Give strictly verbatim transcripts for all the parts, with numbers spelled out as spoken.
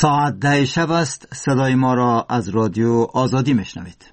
ساعت ده شب است. صدای ما را از رادیو آزادی میشنوید.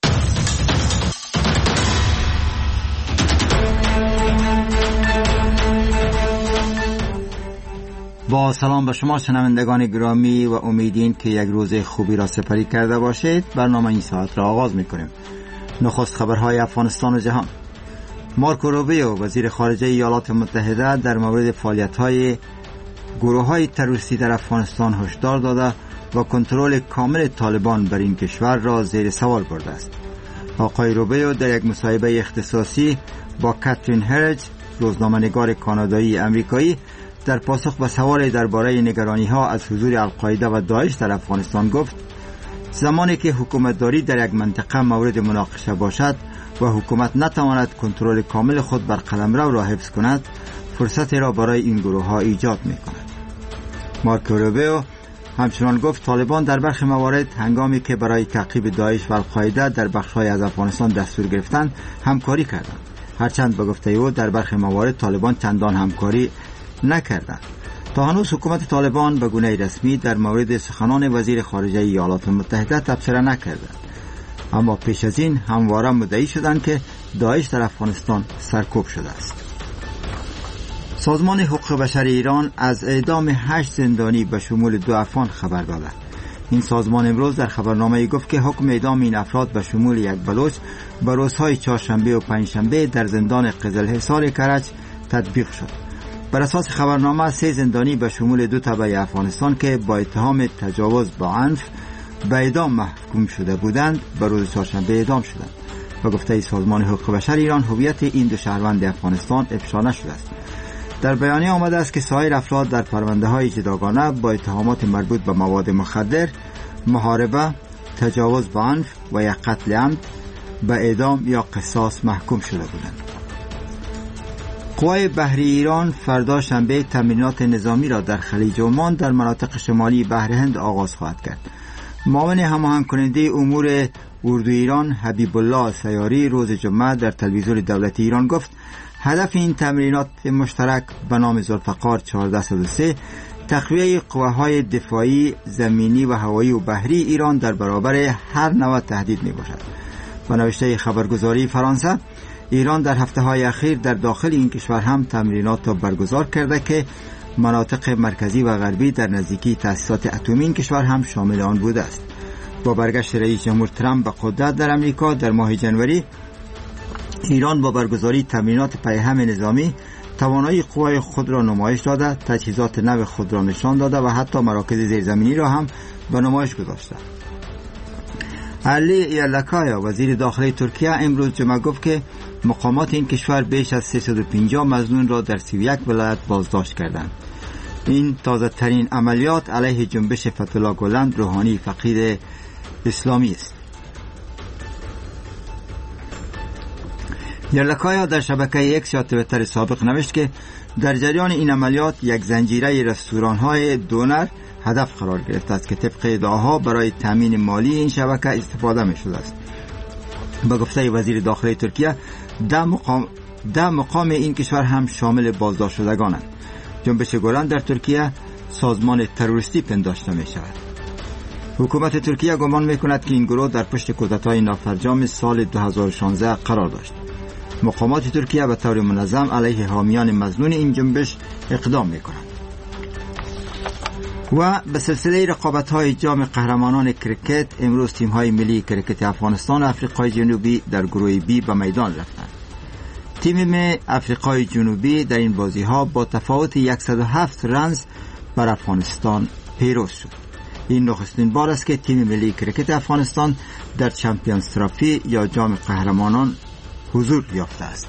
با سلام به شما شنوندگان گرامی و امیدین که یک روز خوبی را سپری کرده باشید. برنامه این ساعت را آغاز میکنیم. نخست خبرهای افغانستان و جهان. مارکو روبیو وزیر خارجه ایالات متحده در مورد فعالیت‌های گروه‌های تروریستی در افغانستان هشدار داده و کنترل کامل طالبان بر این کشور را زیر سوال برده است. آقای روبیو در یک مصاحبه اختصاصی با کاترین هرج، روزنامه‌نگار کانادایی امریکایی، در پاسخ به سوال درباره نگرانی‌ها از حضور القاعده و داعش در افغانستان گفت: زمانی که حکومتداری در یک منطقه مورد مناقشه باشد و حکومت نتواند کنترل کامل خود بر قلمرو را حفظ کند، فرصتی را برای این گروه‌ها ایجاد می‌کند. مارکو روبیو همچنان گفت طالبان در برخی موارد هنگامی که برای تعقیب داعش و القاعده در بخش‌های از افغانستان دستور گرفتند همکاری کردند، هرچند به گفته او در برخی موارد طالبان چندان همکاری نکردند. تا هنوز حکومت طالبان به گونه رسمی در مورد سخنان وزیر خارجه ایالات متحده تبصره نکردند، اما پیش از این همواره مدعی شدند که داعش در افغانستان سرکوب شده است. سازمان حقوق بشر ایران از اعدام هشت زندانی به شمول دو افغان خبر داده. این سازمان امروز در خبرنامه‌ای گفت که حکم اعدام این افراد به شمول یک بلوچ به روزهای چهارشنبه و پنجشنبه در زندان قزلحصار کرج تطبیق شد. بر اساس خبرنامه سه زندانی به شمول دو تبع افغانستان که با اتهام تجاوز با عنف به اعدام محکوم شده بودند به روز چهارشنبه اعدام شدند. به گفته سازمان حقوق بشر ایران هویت این دو شهروند افغانستان افشا نشده است. در بیانیه آمده است که سایر افراد در پرونده‌های جداگانه با اتهامات مربوط به مواد مخدر، محاربه، تجاوز به عنف و یا قتل عمد به اعدام یا قصاص محکوم شده بودند. قوای بحری ایران فردا شنبه تمرینات نظامی را در خلیج عمان در مناطق شمالی بحر هند آغاز خواهد کرد. معاون هماهنگ کننده امور اردو ایران حبیب الله سیاری روز جمعه در تلویزیون دولتی ایران گفت هدف این تمرینات مشترک به نام ذوالفقار چهارده صد و سه تقویه قواهای دفاعی زمینی و هوایی و بحری ایران در برابر هر نوع تهدید می باشد. با نوشته خبرگزاری فرانسه، ایران در هفته های اخیر در داخل این کشور هم تمرینات را برگزار کرده که مناطق مرکزی و غربی در نزدیکی تأسیسات اتمی این کشور هم شامل آن بوده است. با برگشت رئیس جمهور ترامپ به قدرت در امریکا در ماه ژانویه، ایران با برگزاری تمرینات پیهم نظامی توانایی قوای خود را نمایش داده، تجهیزات نو خود را نشان داده و حتی مراکز زیرزمینی را هم به نمایش گذاشته. علی یلکایا وزیر داخلی ترکیه امروز جمعه گفت که مقامات این کشور بیش از سیصد و پنجاه مظنون را در سی و یک ولایت بازداشت کردند. این تازه ترین عملیات علیه جنبش فتح‌الله گلند روحانی فقید اسلامی است. یلکایا در شبکه اکس یا توییتر سابق نوشت که در جریان این عملیات یک زنجیره رستوران‌های دونر هدف قرار گرفته است که طبق ادعاها برای تامین مالی این شبکه استفاده می‌شده است. با گفته وزیر داخلی ترکیه، ده مقام ده مقام این کشور هم شامل بازداشت شدگانند. جنبش گلند در ترکیه سازمان تروریستی پنداشته می‌شود. حکومت ترکیه گمان می‌کند که این گروه در پشت کودتای نافرجام سال دو هزار و شانزده قرار داشت. مقامات ترکیه به طور منظم علیه حامیان مظنون این جنبش اقدام می‌کنند. و به سلسله رقابت‌های جام قهرمانان کرکت امروز تیم‌های ملی کرکت افغانستان و آفریقای جنوبی در گروه بی به میدان رفتند. تیم ملی آفریقای جنوبی در این بازی‌ها با تفاوت صد و هفت رنز بر افغانستان پیروز شد. این نخستین بار است که تیم ملی کرکت افغانستان در چمپیونز ترافی یا جام قهرمانان حضور یافته است.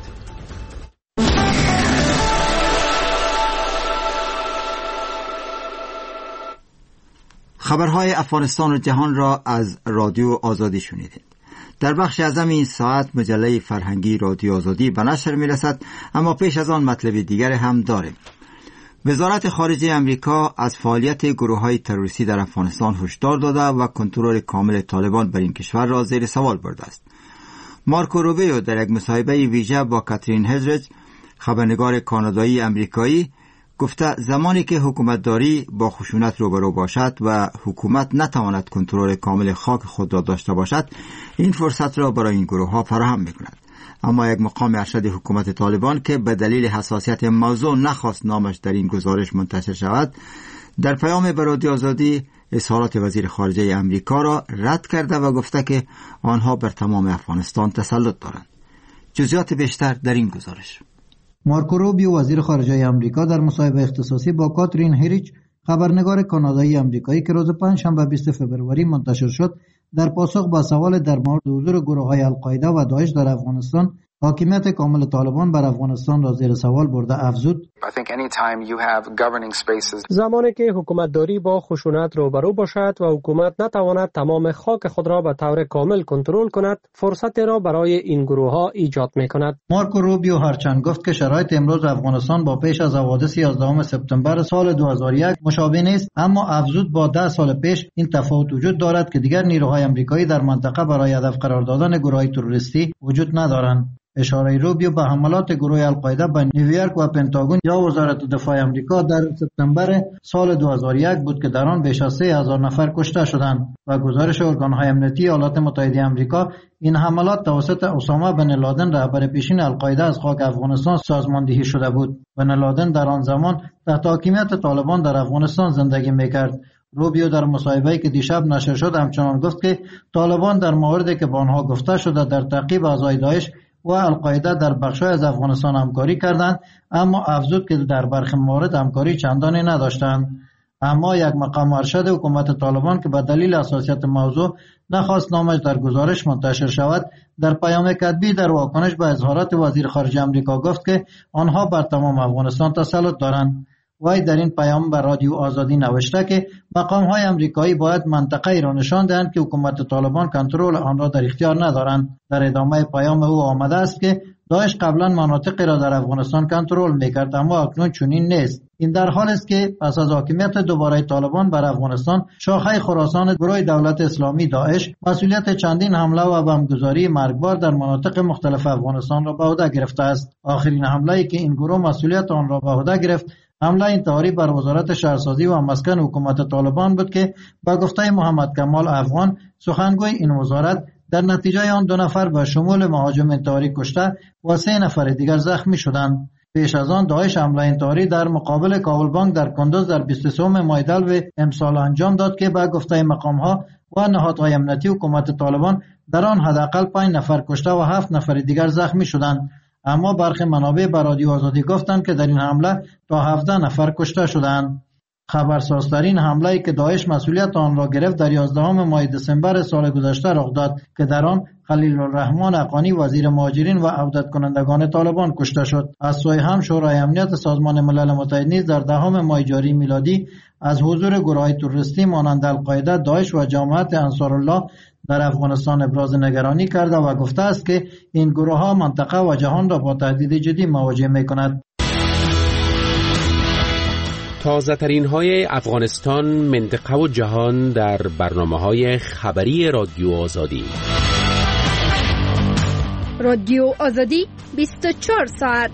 خبرهای افغانستان و جهان را از رادیو آزادی شنیدید. در بخش اعظم این ساعت مجله فرهنگی رادیو آزادی به نشر می رسد، اما پیش از آن مطلب دیگر هم داریم. وزارت خارجه امریکا از فعالیت گروه‌های تروریستی در افغانستان هشدار داده و کنترل کامل طالبان بر این کشور را زیر سوال برده است. مارکو روبیو در یک مصاحبه ویژه با کاترین هرج، خبرنگار کانادایی امریکایی، گفته زمانی که حکومتداری با خشونت روبرو باشد و حکومت نتواند کنترل کامل خاک خود را داشته باشد، این فرصت را برای این گروه ها فراهم می‌کند. اما یک مقام ارشد حکومت طالبان که به دلیل حساسیت موضوع نخواست نامش در این گزارش منتشر شود، در پیام به رادیو آزادی اظهارات وزیر خارجه امریکا را رد کرده و گفته که آنها بر تمام افغانستان تسلط دارند. جزئیات بیشتر در این گزارش. مارکو روبیو وزیر خارجه امریکا در مصاحبه اختصاصی با کاترین هریچ خبرنگار کانادایی امریکایی که روز پنجشنبه بیست فوریه منتشر شد، در پاسخ به سوال در مورد حضور گروه‌های القاعده و داعش در افغانستان، حاکمیت کامل طالبان بر افغانستان را زیر سوال برده افزود: زمانی که حکومتداری با خشونت روبرو باشد و حکومت نتواند تمام خاک خود را به طور کامل کنترل کند، فرصت را برای این گروه ها ایجاد می کند. مارکو روبیو هرچند گفت که شرایط امروز افغانستان با پیش از حوادث یازدهم سپتامبر سال دو هزار و یک مشابه نیست، اما افزود با ده سال پیش این تفاوت وجود دارد که دیگر نیروهای آمریکایی در منطقه برای هدف قرار دادن گروه‌های تروریستی وجود ندارند. اشاره روبیو به حملات گروه القاعده به نیویورک و پنتاگون یا وزارت دفاع آمریکا در سپتامبر سال دو هزار و یک بود که در آن بیش از سه هزار نفر کشته شدند و گزارش ارگان‌های امنیتی ایالات متحده آمریکا این حملات توسط اسامه بن لادن رهبر پیشین القاعده از خاک افغانستان سازماندهی شده بود. بن لادن در آن زمان تحت حاکمیت طالبان در افغانستان زندگی می‌کرد. روبیو در مصاحبه‌ای که دیشب نشر شد همچنان گفت که طالبان در موردی که با آنها گفته شده در تعقیب اعضای داعش و القاعده در بخش‌های از افغانستان همکاری کردند، اما افزود که در برخی موارد همکاری چندانی نداشتند. اما یک مقام ارشد حکومت طالبان که به دلیل حساسیت موضوع نخواست نامش در گزارش منتشر شود، در پیام کتبی در واکنش به اظهارات وزیر خارجه آمریکا گفت که آنها بر تمام افغانستان تسلط دارند. وی در این پیام به رادیو آزادی نوشته که مقام‌های آمریکایی باید منطقه‌ای را نشان دهند که حکومت طالبان کنترل آن را در اختیار ندارند. در ادامه پیام او آمده است که داعش قبلا مناطقی را در افغانستان کنترل می‌کرد، اما اکنون چنین نیست. این در حالی است که پس از حاکمیت دوباره طالبان بر افغانستان، شاخه خراسان گروه دولت اسلامی داعش مسئولیت چندین حمله و بمبگذاری مرگبار در مناطق مختلف افغانستان را به عهده گرفته است. آخرین حمله‌ای که این گروه مسئولیت آن را به عهده گرفت، حمله انتحاری بر وزارت شهرسازی و مسکن حکومت طالبان بود که با گفته محمد کمال افغان، سخنگوی این وزارت، در نتیجه آن دو نفر به شمول مهاجم انتحاری کشته و سه نفر دیگر زخمی شدند. پیش از آن داعش حمله انتحاری در مقابل کابل بانک در کندوز در بیست و سه ماه دلو امسال انجام داد که با گفته مقام‌ها و نهادهای امنیتی حکومت طالبان در آن حداقل پنج نفر کشته و هفت نفر دیگر زخمی شدند. اما برخی منابع به رادیو آزادی گفتند که در این حمله تا هفده نفر کشته شدند. خبرسازترین حمله‌ای که داعش مسئولیت آن را گرفت در یازدهم ماه دسامبر سال گذشته رخ داد که در آن خلیل الرحمن حقانی وزیر مهاجرین و عودت کنندگان طالبان کشته شد. از سوی هم شورای امنیت سازمان ملل متحد نیز در دهم ماه جاری میلادی از حضور گروه‌های تروریستی مانند القاعده، داعش و جماعت انصارالله در افغانستان ابراز نگرانی کرده و گفته است که این گروه‌ها منطقه و جهان را با تهدید جدی مواجه می‌کند. تازه ترین های افغانستان، منطقه و جهان در برنامه های خبری رادیو آزادی. رادیو آزادی بیست و چهار ساعت.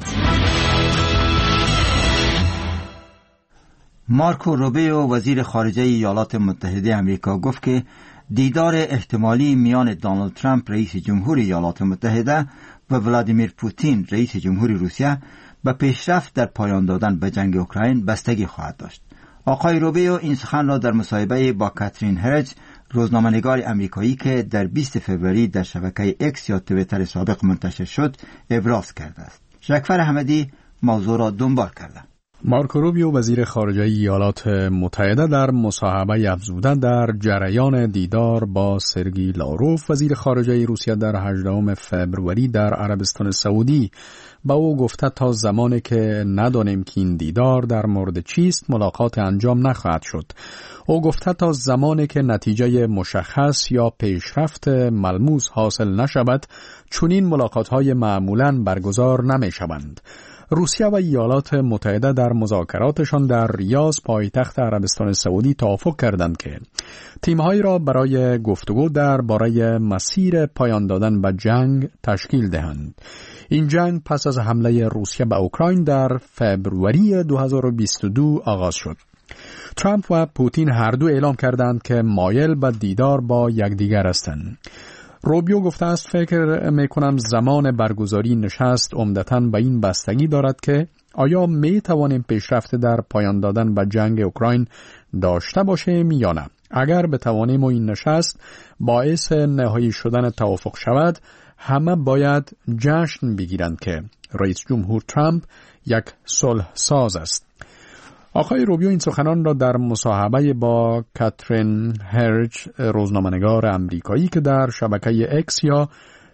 مارکو روبیو وزیر خارجه ایالات متحده آمریکا گفت که دیدار احتمالی میان دونالد ترامپ رئیس جمهور ایالات متحده و ولادیمیر پوتین رئیس جمهور روسیه به پیشرفت در پایان دادن به جنگ اوکراین بستگی خواهد داشت. آقای روبیو این سخن را در مصاحبه با کاترین هریچ، روزنامه‌نگار آمریکایی که در بیست فوریه در شبکه اکس یا توییتر سابق منتشر شد، ابراز کرده است. شکفر احمدی موضوع را دنبال کرده. مارکو روبیو وزیر خارجه ایالات متحده در مصاحبه افزوده در جریان دیدار با سرگئی لاروف وزیر خارجه روسیه در هجدهم فوریه در عربستان سعودی با او گفته تا زمانی که ندانیم که این دیدار در مورد چیست ملاقات انجام نخواهد شد. او گفته تا زمانی که نتیجه مشخص یا پیشرفت ملموس حاصل نشود چنین ملاقات‌های معمولاً برگزار نمی‌شوند. روسیه و ایالات متحده در مذاکراتشان در ریاض پایتخت عربستان سعودی توافق کردند که تیم‌هایی را برای گفتگو درباره مسیر پایان دادن به جنگ تشکیل دهند. این جنگ پس از حمله روسیه به اوکراین در فوریه دو هزار و بیست و دو آغاز شد. ترامپ و پوتین هر دو اعلام کردند که مایل به دیدار با یکدیگر هستند. روبیو گفته است فکر میکنم زمان برگزاری نشست عمدتاً به این بستگی دارد که آیا می توانیم پیشرفت در پایان دادن به جنگ اوکراین داشته باشیم یا نه. اگر بتوانیم و این نشست باعث نهایی شدن توافق شود، همه باید جشن بگیرند که رئیس جمهور ترامپ یک صلح ساز است. آقای روبیو این سخنان را در مصاحبه با کاترین هرج، روزنامه‌نگار امریکایی که در شبکه اکس یا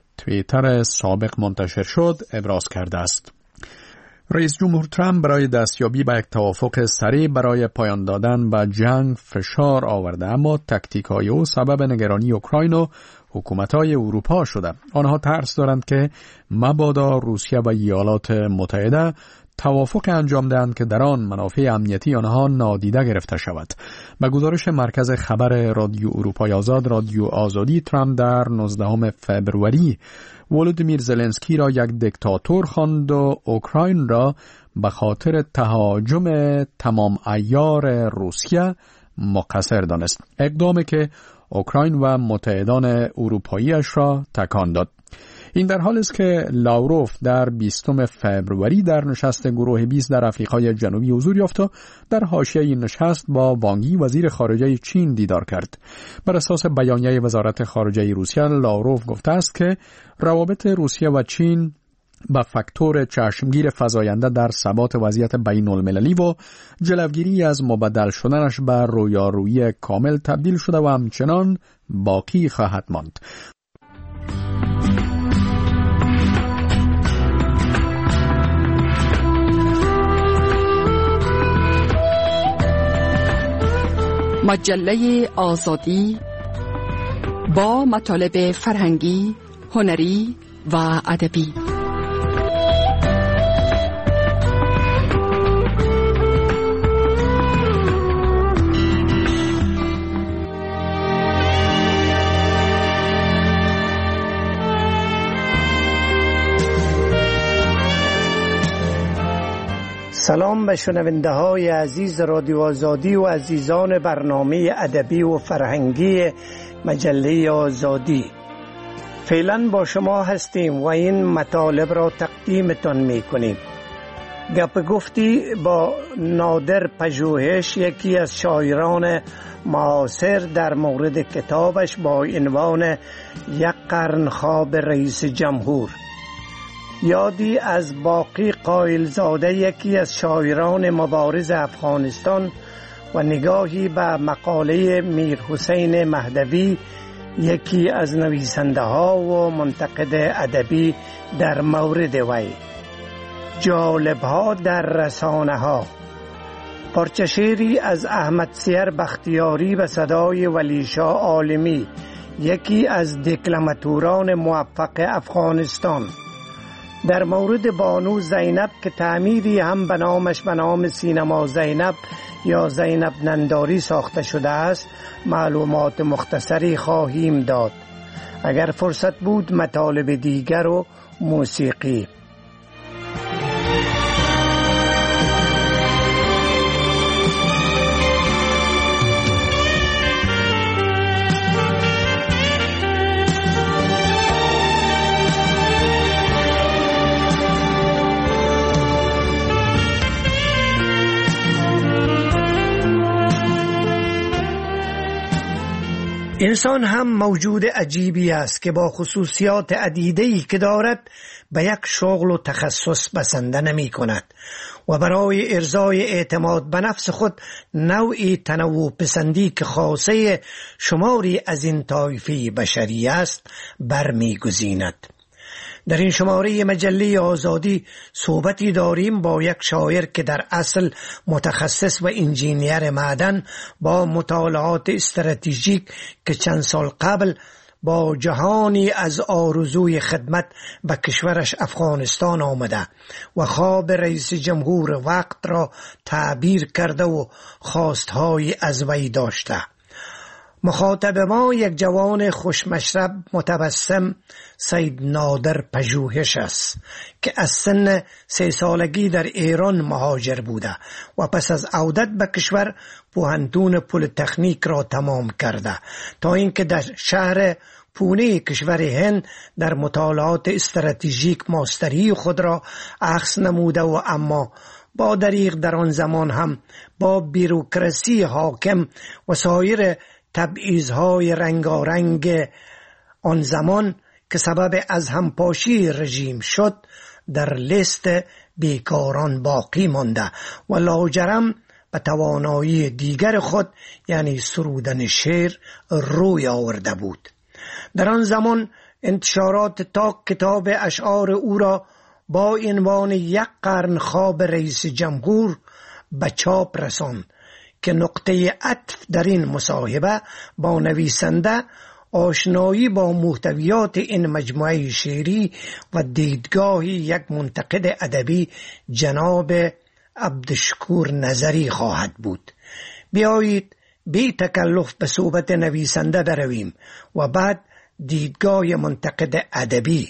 توییتر سابق منتشر شد، ابراز کرده است. رئیس جمهور ترامپ برای دستیابی به یک توافق سریع برای پایان دادن به جنگ فشار آورده، اما تاکتیک‌های او سبب نگرانی اوکراین و حکومت‌های اروپا شده. آنها ترس دارند که مبادا روسیه و ایالات متحده توافق انجام دهند که در آن منافع امنیتی آنها نادیده گرفته شود. به گزارش مرکز خبر رادیو اروپای آزاد، رادیو آزادی، ترامپ در نوزدهم فوریه ولودیمیر زلنسکی را یک دیکتاتور خواند و اوکراین را به خاطر تهاجم تمام عیار روسیه مقصر دانست. اقدامی که اوکراین و متحدان اروپاییش را تکان داد. این در حالی است که لاوروف در بیستم فوریه در نشست گروه بیست در آفریقای جنوبی حضور یافت و در حاشیه این نشست با وانگ یی وزیر خارجه چین دیدار کرد. بر اساس بیانیه وزارت خارجه روسیه، لاوروف گفته است که روابط روسیه و چین به فاکتور چشمگیر فزاینده در ثبات وضعیت بین المللی و جلوگیری از مبدل شدنش به رویارویی کامل تبدیل شده و همچنان باقی خواهد ماند. مجله آزادی با مطالب فرهنگی، هنری و ادبی. سلام به شنونده های عزیز رادیو آزادی و عزیزان برنامه ادبی و فرهنگی مجله آزادی. فعلا با شما هستیم و این مطالب را تقدیمتان می کنیم. گپ گفتی با نادر پژوهش، یکی از شاعران معاصر، در مورد کتابش با عنوان یک قرن خواب رئیس جمهور. یادی از باقی قائلزاده، یکی از شاعران مبارز افغانستان، و نگاهی به مقاله میر حسین مهدوی، یکی از نویسنده ها و منتقد ادبی در مورد وی. جالب ها در رسانه ها. پارچه شعری از احمد سیر بختیاری به صدای ولی شاه عالمی، یکی از دکلماتوران موفق افغانستان، در مورد بانو زینب که تعمیری هم به نامش به نام سینما زینب یا زینب ننداری ساخته شده است معلومات مختصری خواهیم داد. اگر فرصت بود مطالب دیگر و موسیقی. انسان هم موجود عجیبی است که با خصوصیات عدیده‌ای که دارد به یک شغل و تخصص بسنده نمی کند و برای ارضای اعتماد به نفس خود نوعی تنوع پسندی که خاصه شماری از این طایفه بشری است برمی گزیند. در این شماره مجله آزادی صحبتی داریم با یک شاعر که در اصل متخصص و انجینیر معدن با مطالعات استراتژیک که چند سال قبل با جهانی از آرزوی خدمت به کشورش افغانستان آمده و خواب رئیس جمهور وقت را تعبیر کرده و خواستهایی از وی داشته. مخاطب ما یک جوان خوشمشرب متبسم سید نادر پژوهش است که از سن سه سالگی در ایران مهاجر بوده و پس از عودت به کشور پوهنتون پلی‌تکنیک را تمام کرده تا اینکه در شهر پونه کشور هند در مطالعات استراتژیک ماستری خود را اخذ نموده و اما با دریغ در آن زمان هم با بیروکراسی حاکم و سایر تبعیض‌های رنگارنگ آن زمان که سبب از همپاشی رژیم شد در لیست بیکاران باقی مانده و لاجرم به توانایی دیگر خود یعنی سرودن شعر روی آورده بود. در آن زمان انتشارات تا کتاب اشعار او را با عنوان یک قرن خواب رئیس جمهور به چاپ رساند که نقطه عطف در این مصاحبه با نویسنده آشنایی با محتویات این مجموعه شعری و دیدگاه یک منتقد ادبی جناب عبدالشکور نظری خواهد بود. بیایید بی تکلف به صحبت نویسنده برویم و بعد دیدگاه منتقد ادبی.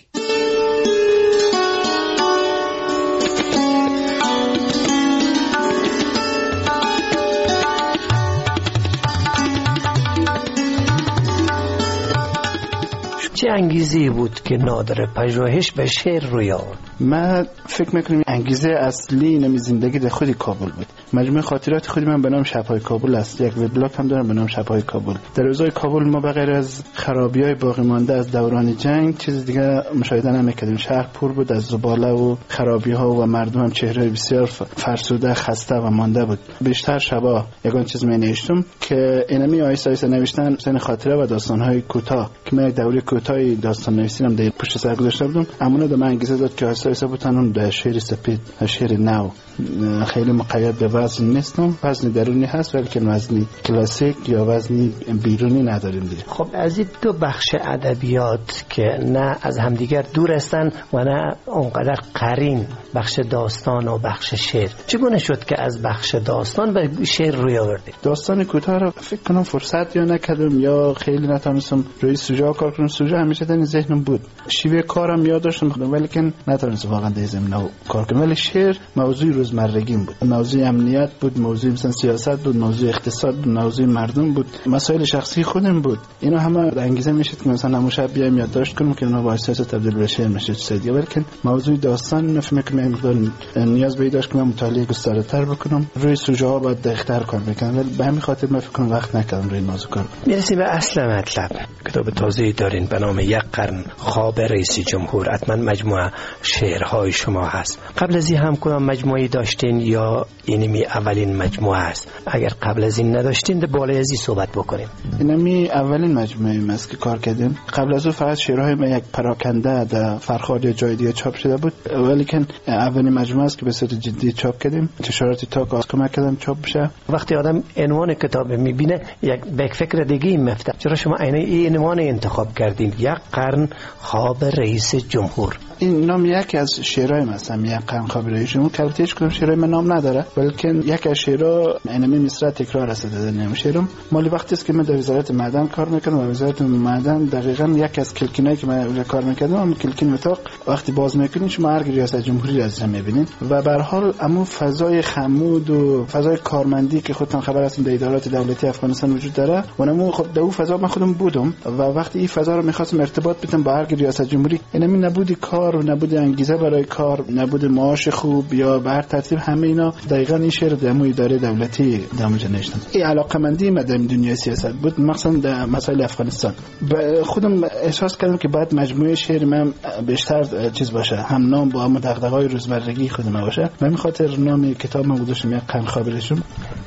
چه انگیزه بود که نادر پژوهش به شعر روی آورد؟ من فکر میکنم انگیزه اصلی نمی زندگی در خود کابل بود. مجموعه خاطرات خودی من به نام شب‌های کابل است. یک وبلاگ هم دارم به نام شب‌های کابل. در روزهای کابل ما بغیر از خرابی‌های باقی مانده از دوران جنگ چیز دیگه مشاهده نمی‌کردیم. شهر پر بود از زباله و خرابی‌ها و مردم هم چهره بسیار فرسوده، خسته و مانده بود. بیشتر شبا یگان چیز می نوشتم که اینمی آیسته آیسته نوشتن سن خاطره و داستان‌های کوتاه که من یک دوره کوتاه داستان نویسیدم در پشت سر گذاشته بودم. امونه به من انگیزه داد که آیسته آیسته بتونم در شعر سپید، شعر نو خیلی مقید به وزن نیستم. وزن درونی هست ولی که وزنی کلاسیک یا وزنی بیرونی نداریم دیگه. خب از این دو بخش ادبیات که نه از همدیگر دور هستن و نه اونقدر قرین، بخش داستان و بخش شعر، چگونه شد که از بخش داستان به شعر روی آوردید؟ داستان کوتاه رو فکر کنم فرصت یا نکردم یا خیلی نتونستم روی سوژه کار کنم. سوژه همیشه در ذهنم بود، شیوه کارم یاد داشتم ولی که نتونستم واقعا در ذهنم کار کنم. ولی شعر موضوع روزمرگیم بود، موضوع امنیت بود، موضوع مثلا سیاست بود، موضوع اقتصاد بود، موضوع مردم بود، مسائل شخصی خودم بود. اینا همه انگیزه میشد که مثلا مشابه بیام یادداشت کنم که اونا با اساس تبدیل به شعر میشه چیزی. ولی که موضوع داستان نفهم که من نیاز به داشت که من مطالعه گسترده‌تر بکنم، روی سوژه ها باید دقیق‌تر کار بکنم. ولی به همین خاطر من فکر کنم وقت نکردم روی موضوع کار. میرسیم به اصل مطلب. کتاب تازه‌ای دارین به نام یک قرن خواب رئیس جمهور. حتما مجموعه شعرهای شما هست. قبل از این هم کدام مجموعه‌ای داشتین یا اینمی اولین مجموعه است؟ اگر قبل از این نداشتین ده بالای از این صحبت بکنیم. اینمی اولین مجموعه است که کار کردیم. قبل از اون فقط شعرهای ما یک پراکنده در فرخار یا جای دیگه چاپ شده بود. ولی که اولین مجموعه است که به صورت جدی چاپ کردیم. انتشاراتی تا کمک کردن چاپ بشه. وقتی آدم عنوان کتاب میبینه یک یک فکر دیگه میفته. چرا شما این عنوان انتخاب کردین؟ یک قرن خواب رئیس جمهور. این نام یکی از شعرهای مثلا یک قرن خواب رئیس جمهور که البته هیچ کدوم شعرهای من نام نداره، بلکه یک از شعرها اینمی مصرع تکرار است در نام شعرم. مالی وقتی است که من در وزارت معدن کار میکنم و وزارت معدن دقیقاً یک از کلکینایی که من کار میکردم هم کلکین اتاق وقتی باز میکنین شما هر ریاست جمهوری از میبینین و به هر حال اما فضای خمود و فضای کارمندی که خودتون خبر هستین در ادارات دولتی افغانستان وجود داره و نمو خب در اون فضا من خودم بودم و وقتی این فضا رو میخواستم ارتباط بدم با هر ریاست جمهوری اینمی نبودی کار و نبود انگیزه برای کار، نبود معاش خوب یا به هر ترتیب همه اینا دقیقاً این شعر در مو اداره دولتی دامج نوشتم. این علاقمندی من در دنیای سیاست بود، مثلا در مسائل افغانستان. خودم احساس کردم که بعد مجموعه شعر من بیشتر چیز باشه، هم نام با هم دغدغه‌های روزمرگی خودم باشه. من به خاطر نام کتاب من گذاشتم یک قرن خواب رئیس جمهور.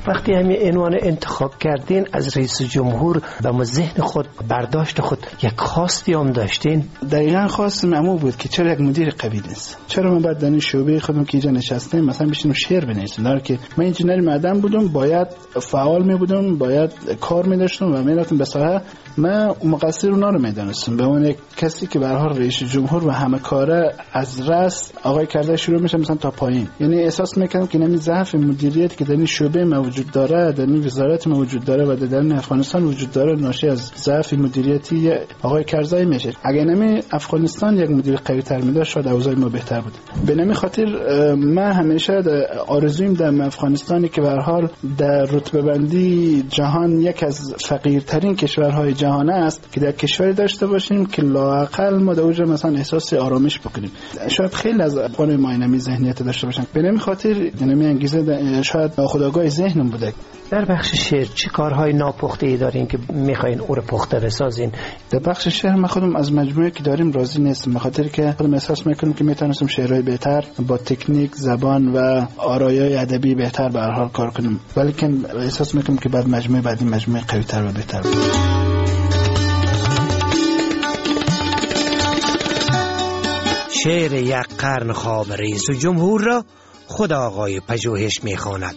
وقتی همین عنوان انتخاب کردین از رئیس جمهور به ذهن خود برداشت خود یک خواستی هم داشتین؟ دقیقاً خواستم امو بود که چرا یک مدیر قوی نیست، چرا من بعد در شعبه خودم که اینجا نشستم مثلا بشینم شعر بنویسم، در که من انجینر معدن بودم، باید فعال می بودم، باید کار می داشتم و می رفتم به ساحه. من مقصر اونا رو می دانستم به عنوان کسی که به هر حال رئیس جمهور و همه کاره از راست آقای کرده شروع میشه مثلا تا پایین، یعنی احساس میکنم که نمی ضعف مدیریت که در این شعبه موجود داره، در این وزارت موجود داره و در این افغانستان وجود داره ناشی از ضعف مدیریتی آقای کرزی میشه. اگه نمی افغانستان یک مدیر قوی تر میداد شاید اوضاع ما بهتر بود. به نمی خاطر من همیشه آرزویم در افغانستانی که به هر حال در رتبه بندی جهان یک از فقیرترین کشورهای جهان است که در کشوری داشته باشیم که لااقل ما در اونجا مثلا احساس آرامش بکنیم. شاید خیلی از افغان ما اینمی ذهنیت داشته باشن. به نمی خاطر اینمی انگیزه شاید خودآگاه ذهنم بوده. در بخش شعر چه کارهای ناپخته‌ای دارین که میخواین او رو پخته بسازین؟ در بخش شعر من خودم از مجموعه که داریم راضی نیستم، به خاطر که خودم احساس میکنم که میتونستم شعرهای بهتر با تکنیک، زبان و آرایای ادبی بهتر به هر حال کار کنم، ولی که احساس میکنم که بعد مجموعه بعدی مجموعه قوی‌تر و بهتر بود. شعر یک قرن خواب رئیس جمهور را خود آقای پژوهش میخواند.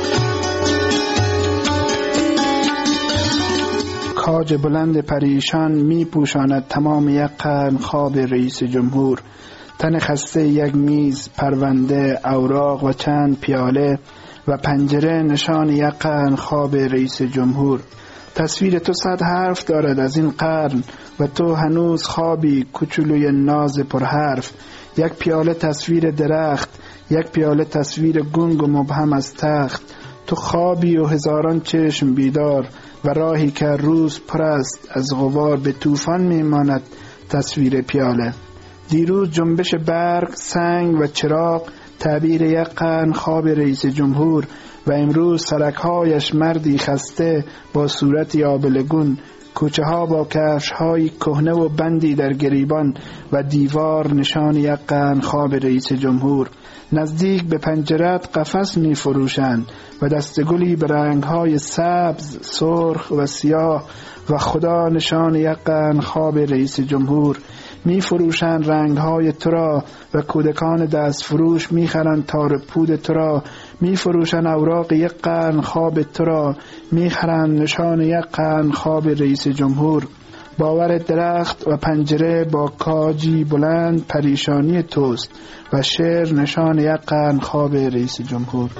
کاج بلند پریشان می پوشاند تمام یک قرن خواب رئیس جمهور. تن خسته یک میز، پرونده، اوراق و چند پیاله و پنجره نشان یک قرن خواب رئیس جمهور. تصویر تو صد حرف دارد از این قرن و تو هنوز خوابی کوچولوی ناز پر حرف. یک پیاله تصویر درخت، یک پیاله تصویر گنگ و مبهم از تخت. تو خوابی و هزاران چشم بیدار و راهی که روز پر است از غبار به طوفان میماند تصویر پیاله. دیروز جنبش برق، سنگ و چراغ تعبیر یک قرن خواب رئیس جمهور و امروز سرک‌هایش مردی خسته با صورتی آبلگون. کوچه ها با کفش های کهنه و بندی در گریبان و دیوار نشان یک قرن خواب رئیس جمهور. نزدیک به پنجرت قفس می فروشند و دستگلی به رنگ های سبز، سرخ و سیاه و خدا نشان یک قرن خواب رئیس جمهور. می فروشند رنگ های تو را و کودکان دست فروش می خرند تار پود تو را. می فروشند اوراق یک قرن خواب تو را، می خرند نشان یک قرن خواب رئیس جمهور. باور درخت و پنجره با کاجی بلند پریشانی توست و شعر نشان یک قرن خواب رئیس جمهور.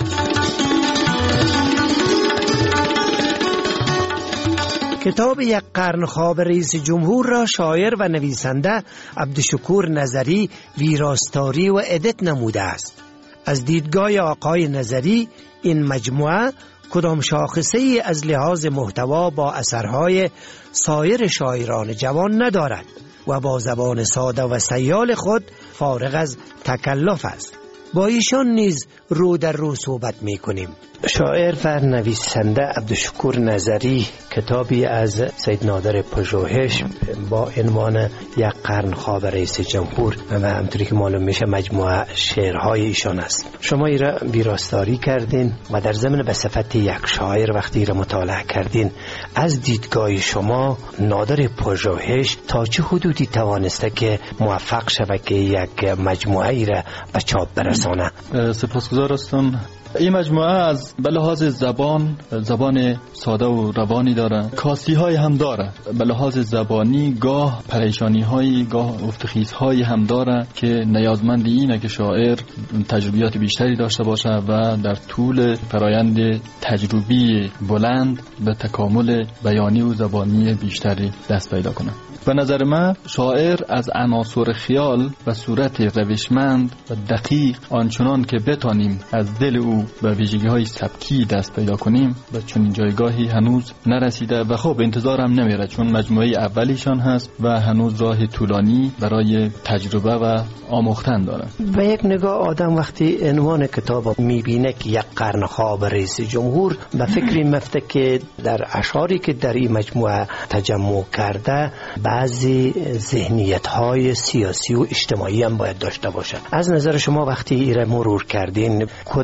کتاب یک قرن خواب رئیس جمهور را شاعر و نویسنده عبدالشکور نظری ویراستاری و ادیت نموده است. از دیدگاه آقای نظری این مجموعه کدام شاخصه ای از لحاظ محتوا با اثرهای سایر شاعران جوان ندارد و با زبان ساده و سیال خود فارغ از تکلف است. با ایشان نیز رو در رو صحبت می کنیم. شاعر و نویسنده عبدالشکور نظری کتابی از سید نادر پژوهش با عنوان یک قرن خواب رئیس جمهور و همطوری که معلوم میشه مجموعه شعرهای ایشان است. شما ای را بیراستاری کردین و در ضمن به صفت یک شاعر وقتی را مطالعه کردین، از دیدگاه شما نادر پژوهش تا چه حدودی توانسته که موفق شود که یک مجموعه ای را به چاپ برسانه؟ سپاسگزار هستم. این مجموعه از به لحاظ زبان زبان ساده و روانی داره، کاستی های هم داره. به لحاظ زبانی گاه پریشانی های گاه افتخیز های هم داره که نیازمند اینه که شاعر تجربیات بیشتری داشته باشه و در طول فرایند تجربی بلند به تکامل بیانی و زبانی بیشتری دست پیدا کنه. به نظر من شاعر از عناصر خیال و صورت روشمند و دقیق آنچنان که بتانیم از دل او به ویژگی‌های سبکی دست پیدا کنیم و چون این جایگاهی هنوز نرسیده و خب انتظارم نمیره، چون مجموعه اولیشان هست و هنوز راه طولانی برای تجربه و آموختن داره. به یک نگاه آدم وقتی عنوان کتاب میبینه که یک قرن خواب رئیس جمهور، به فکری مفته که در اشعاری که در این مجموعه تجمع کرده بعضی ذهنیت‌های سیاسی و اجتماعی هم باید داشته باشه. از نظر شما وقتی ایره مرور کردین کدام جنبه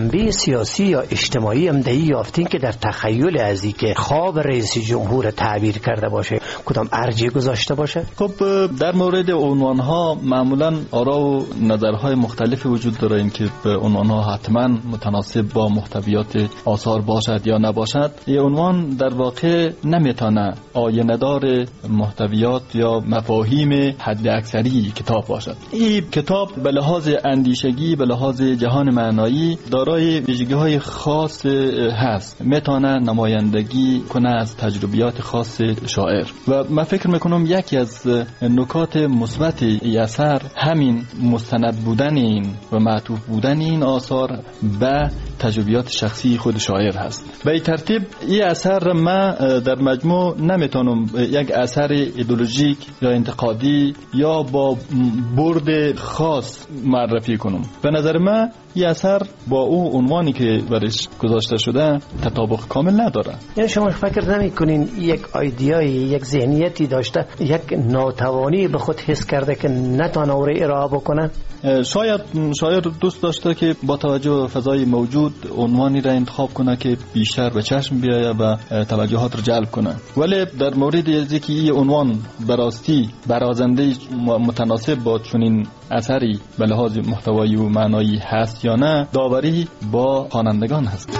جنبه سیاسی یا اجتماعی هم دهی یافتین که در تخیل ازی که خواب رئیس جمهور تعبیر کرده باشه کدام ارجی گذاشته باشه؟ خب در مورد عنوانها معمولا آرا و نظرهای مختلفی وجود داره، این که به عنوانها حتما متناسب با محتویات آثار باشد یا نباشد. یه عنوان در واقع نمیتونه آیندار محتویات یا مفاهیم حد اکثری کتاب باشد. این کتاب به لحاظ اندیشگی، به لحاظ جهان معنایی دارای ویژگی‌های خاص هست، میتونه نمایندگی کنه از تجربیات خاص شاعر. و من فکر میکنم یکی از نکات مثبت این اثر همین مستند بودن این و معطوف بودن این آثار به تجربیات شخصی خود شاعر هست. به این ترتیب این اثر من در مجموع نمیتونم یک اثر ایدئولوژیک یا انتقادی یا با برد خاص معرفی کنم. به نظر من این اثر با او عنوانی که برش گذاشته شده تطابق کامل نداره. یعنی شما فکر نمی‌کنین یک ایدئای، یک ذهنیتی داشته، یک ناتوانی به خود حس کرده که نتونه او را ارائه بکنه؟ شاید شاعر دوست داشته که با توجه به فضای موجود عنوانی را انتخاب کنه که بیشتر به چشم بیاید و توجهات را جلب کنه. ولی در مورد اینکه این عنوان براستی برازنده متناسب با چنین اثری به لحاظ محتوایی و معنایی هست یا نه، داوری با خوانندگان هست.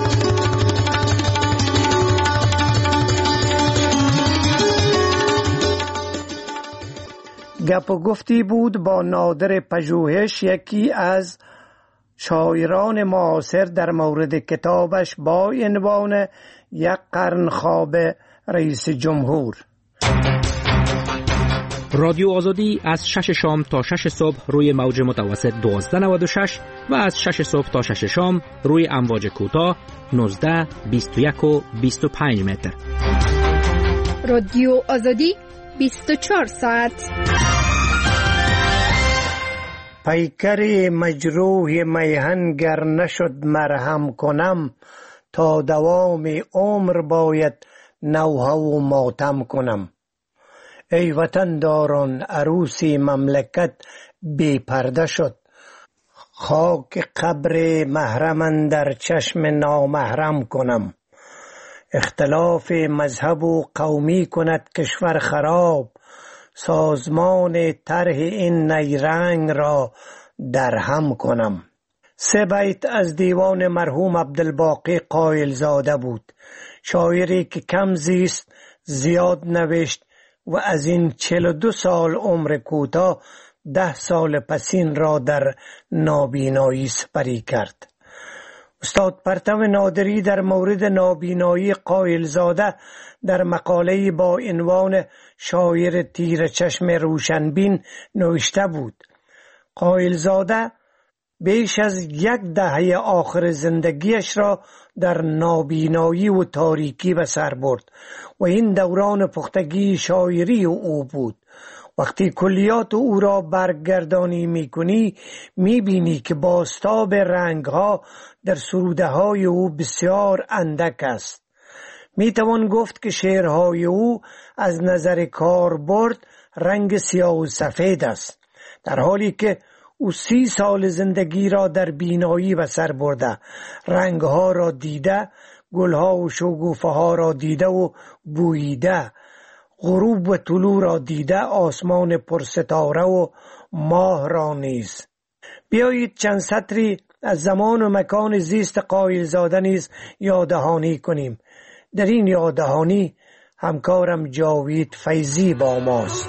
گپ و گفتی بود با نادر پژوهش، یکی از شاعران معاصر، در مورد کتابش با عنوان یک قرن خواب رئیس جمهور. رادیو آزادی از شش شام تا شش صبح روی موج متوسط دوازده نود و شش و از شش صبح تا شش شام روی امواج کوتاه نوزده، بیست و یک و بیست و پنج متر. رادیو آزادی بیست و چهار ساعت. پیکر مجروح میهن گر نشد مرهم کنم، تا دوام عمر باید نوحه و ماتم کنم. ای وطن داران عروسی مملکت بی پرده شد، خاک قبر محرمن در چشم نامحرم کنم. اختلاف مذهب و قومی کند کشور خراب، سازمان طرح این نیرنگ را درهم کنم. سه بیت از دیوان مرحوم عبدالباقی قائل زاده بود، شاعری که کم زیست زیاد نوشت و از این چهل و دو سال عمر کوتاه ده سال پسین را در نابینایی سپری کرد. استاد پرتو نادری در مورد نابینایی قائل زاده در مقاله‌ای با عنوان شاعر تیر چشم روشنبین نوشته بود: قائل زاده بیش از یک دهه آخر زندگیش را در نابینایی و تاریکی به سر برد و این دوران پختگی شاعری او بود. وقتی کلیات او را برگردانی میکنی میبینی که بازتاب رنگها در سروده های او بسیار اندک است. میتوان گفت که شعرهای او از نظر کاربرد رنگ سیاه و سفید است، در حالی که او سی سال زندگی را در بینایی به سر برده، رنگها را دیده، گلها و شگوفه ها را دیده و بوییده، غروب و طلوع را دیده، آسمان پرستاره و ماه را نیز. بیایید چند سطری از زمان و مکان زیست قائل زاده نیز یاددهانی کنیم. در این یاددهانی همکارم جاوید فیضی با ماست.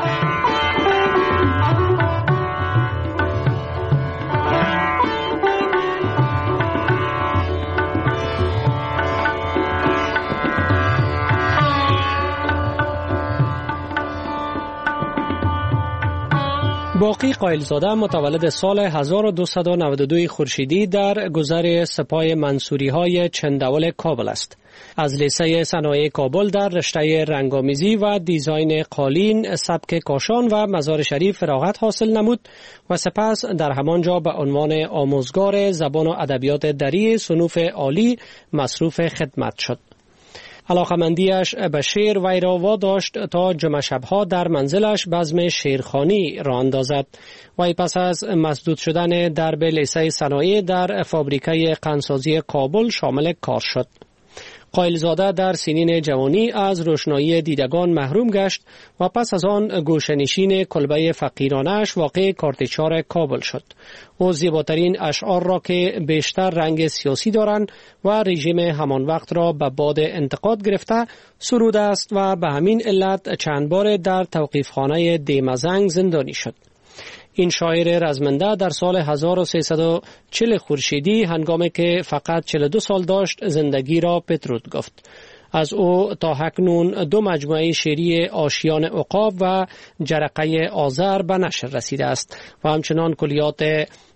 باقی قائلزاده متولد سال هزار و دویست و نود و دو خورشیدی در گذر سپاه منصوری‌های چندول کابل است. از لیسه صنایع کابل در رشته رنگامیزی و دیزاین قالین، سبک کاشان و مزار شریف فراغت حاصل نمود و سپس در همانجا به عنوان آموزگار زبان و ادبیات دری صنوف عالی مصروف خدمت شد. علاقمندیش به شعر وی را واداشت تا جمعه شبها در منزلش بزم شعرخوانی را اندازد. وی پس از مسدود شدن درب لیسه صنایع در فابریکه قندسازی کابل شامل کار شد. قائلزاده در سنین جوانی از روشنایی دیدگان محروم گشت و پس از آن گوشه‌نشین کلبه فقیرانش واقع کارتچار کابل شد. او زیباترین اشعار را که بیشتر رنگ سیاسی دارند و رژیم همان وقت را به باد انتقاد گرفته سروده است و به همین علت چند بار در توقیفخانه دیمزنگ زندانی شد. این شاعر رزمنده در سال هزار و سیصد و چهل خورشیدی هنگامی که فقط چهل و دو سال داشت زندگی را پترود گفت. از او تا اکنون دو مجموعه شعری آشیان عقاب و جرقه آذر به نشر رسیده است و همچنان کلیات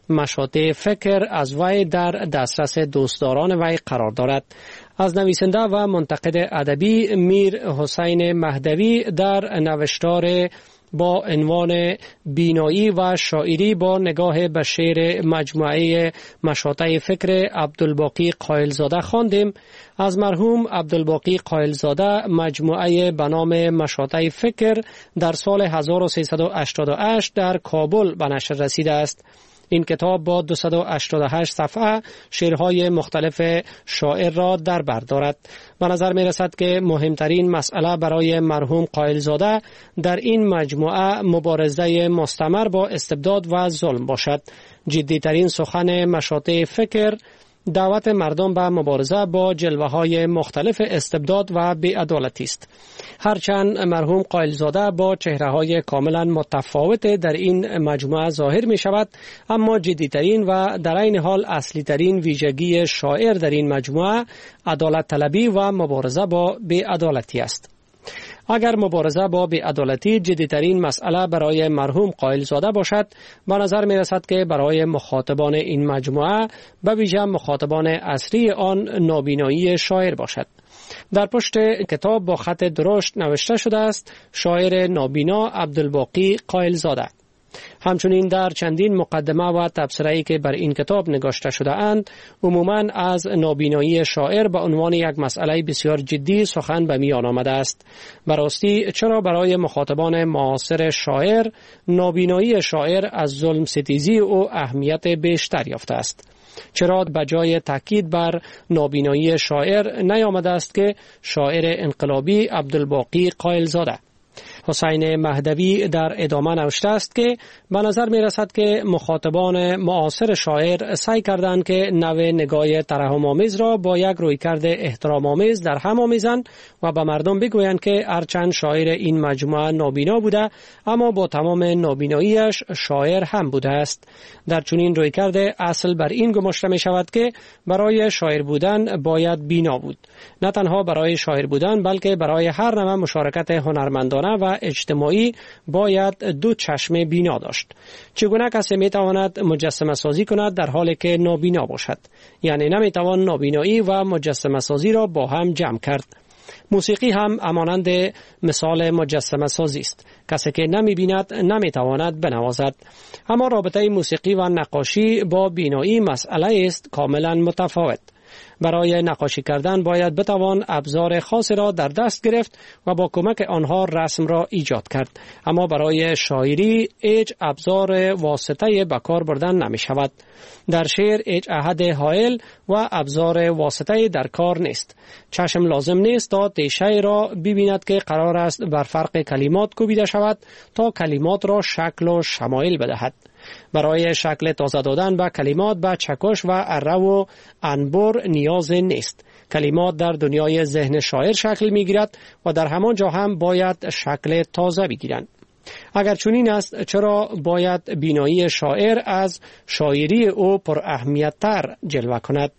مشاطه فکر از وی در دسترس دوستداران وی قرار دارد. از نویسنده و منتقد ادبی میر حسین مهدوی در نوشتار با عنوان بینایی و شاعری با نگاه به شعر مجموعه مشاطه فکر عبدالباقی قائلزاده خواندیم. از مرحوم عبدالباقی قائلزاده مجموعه به نام مشاطه فکر در سال هزار و سیصد و هشتاد و هشت در کابل به نشر رسیده است. این کتاب با دویست و هشتاد و هشت صفحه شعرهای مختلف شاعر را در بر دارد. به نظر می رسد که مهمترین مسئله برای مرحوم قائلزاده در این مجموعه مبارزه مستمر با استبداد و ظلم باشد. جدیترین سخن مشاطه فکر دعوت مردم به مبارزه با جلوه های مختلف استبداد و بی‌عدالتی است. هرچند مرحوم قائلزاده با چهره های کاملا متفاوت در این مجموعه ظاهر می شود، اما جدیترین و در این حال اصلی ترین ویژگی شاعر در این مجموعه عدالت طلبی و مبارزه با بی‌عدالتی است. اگر مبارزه با بی‌عدالتی جدیترین مسئله برای مرحوم قائلزاده باشد، به نظر می رسد که برای مخاطبان این مجموعه به ویژه مخاطبان اصلی آن نابینایی شاعر باشد. در پشت کتاب با خط درشت نوشته شده است: شاعر نابینا عبدالباقی قائلزاده. همچنین در چندین مقدمه و تبصره‌ای که بر این کتاب نگاشته شده اند، عموماً از نابینایی شاعر به عنوان یک مسئله بسیار جدی سخن به میان آمده است. براستی چرا برای مخاطبان معاصر شاعر نابینایی شاعر از ظلم ستیزی او اهمیت بیشتر یافته است؟ چرا بجای تاکید بر نابینایی شاعر نیامده است که شاعر انقلابی عبدالباقی قائلزاده؟ حسین مهدوی در ادامه نوشته است که به نظر می رسد که مخاطبان معاصر شاعر سعی کردند که نوع نگاه ترحم‌آمیز را با یک رویکرد احترام‌آمیز در هم آمیزند و به مردم بگویند که هرچند شاعر این مجموعه نابینا بوده، اما با تمام نابیناییش شاعر هم بوده است. در چنین رویکرد اصل بر این گماشته می شود که برای شاعر بودن باید بینا بود. نه تنها برای شاعر بودن، بلکه برای هر نوع مشارکت هنرمندانه و اجتماعی باید دو چشم بینا داشت. چگونه کسی می تواند مجسمه سازی کند در حالی که نابینا باشد؟ یعنی نمی توان نابینایی و مجسمه سازی را با هم جمع کرد. موسیقی هم همانند مثال مجسمه سازی است. کسی که نمی بیند نمی تواند بنوازد. اما رابطه موسیقی و نقاشی با بینایی مسئله است کاملا متفاوت. برای نقاشی کردن باید بتوان ابزار خاصی را در دست گرفت و با کمک آنها رسم را ایجاد کرد. اما برای شاعری هیچ ابزار واسطه به کار بردن نمی شود. در شعر هیچ احد حائل و ابزار واسطه در کار نیست. چشم لازم نیست تا تیشه را ببیند که قرار است بر فرق کلمات کوبیده شود تا کلمات را شکل و شمایل بدهد. برای شکل تازه دادن به کلمات به چکش و اره و انبر نیاز نیست. کلمات در دنیای ذهن شاعر شکل می گیرد و در همان جا هم باید شکل تازه بگیرند. اگر چنین است، چرا باید بینایی شاعر از شاعری او پر اهمیت تر جلوه کند؟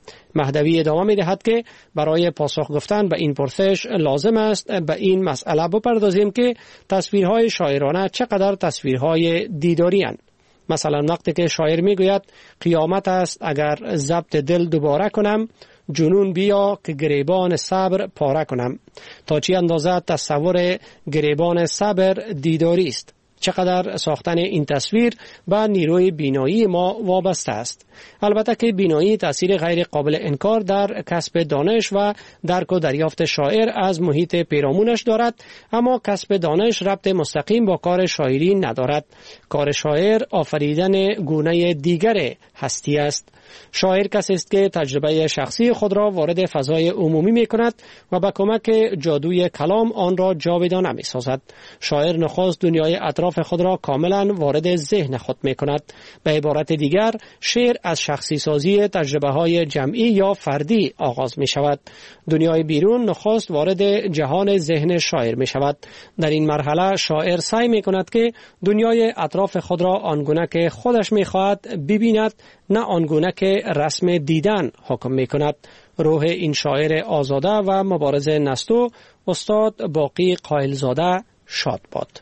مهدوی ادامه می دهد که برای پاسخ گفتن به این پرسش لازم است به این مسئله بپردازیم که تصویرهای شاعرانه چقدر تصویرهای دیداری اند. مثلا وقتی که شاعر می گوید قیامت است اگر ضبط دل دوباره کنم، جنون بیا که گریبان صبر پاره کنم. تا چی اندازه تصور گریبان صبر دیداری است؟ چقدر ساختن این تصویر به نیروی بینایی ما وابسته است. البته که بینایی تأثیر غیر قابل انکار در کسب دانش و درک و دریافت شاعر از محیط پیرامونش دارد، اما کسب دانش ربط مستقیم با کار شاعری ندارد. کار شاعر آفریدن گونه دیگر هستی است. شاعر کسی است که تجربه شخصی خود را وارد فضای عمومی می کند و با کمک جادوی کلام آن را جاودانه می سازد. شاعر نخست دنیای اطراف خود را کاملا وارد ذهن خود می کند. به عبارت دیگر، شعر از شخصی سازی تجربه های جمعی یا فردی آغاز می شود. دنیای بیرون نخست وارد جهان ذهن شاعر می شود. در این مرحله شاعر سعی می کند که دنیای اطراف خود را آنگونه که خودش می خواهد ببیند، نه آنگونه که رسم دیدن حکم می کند. روح این شاعر آزاده و مبارز نستو استاد باقی قائلزاده شاد باد.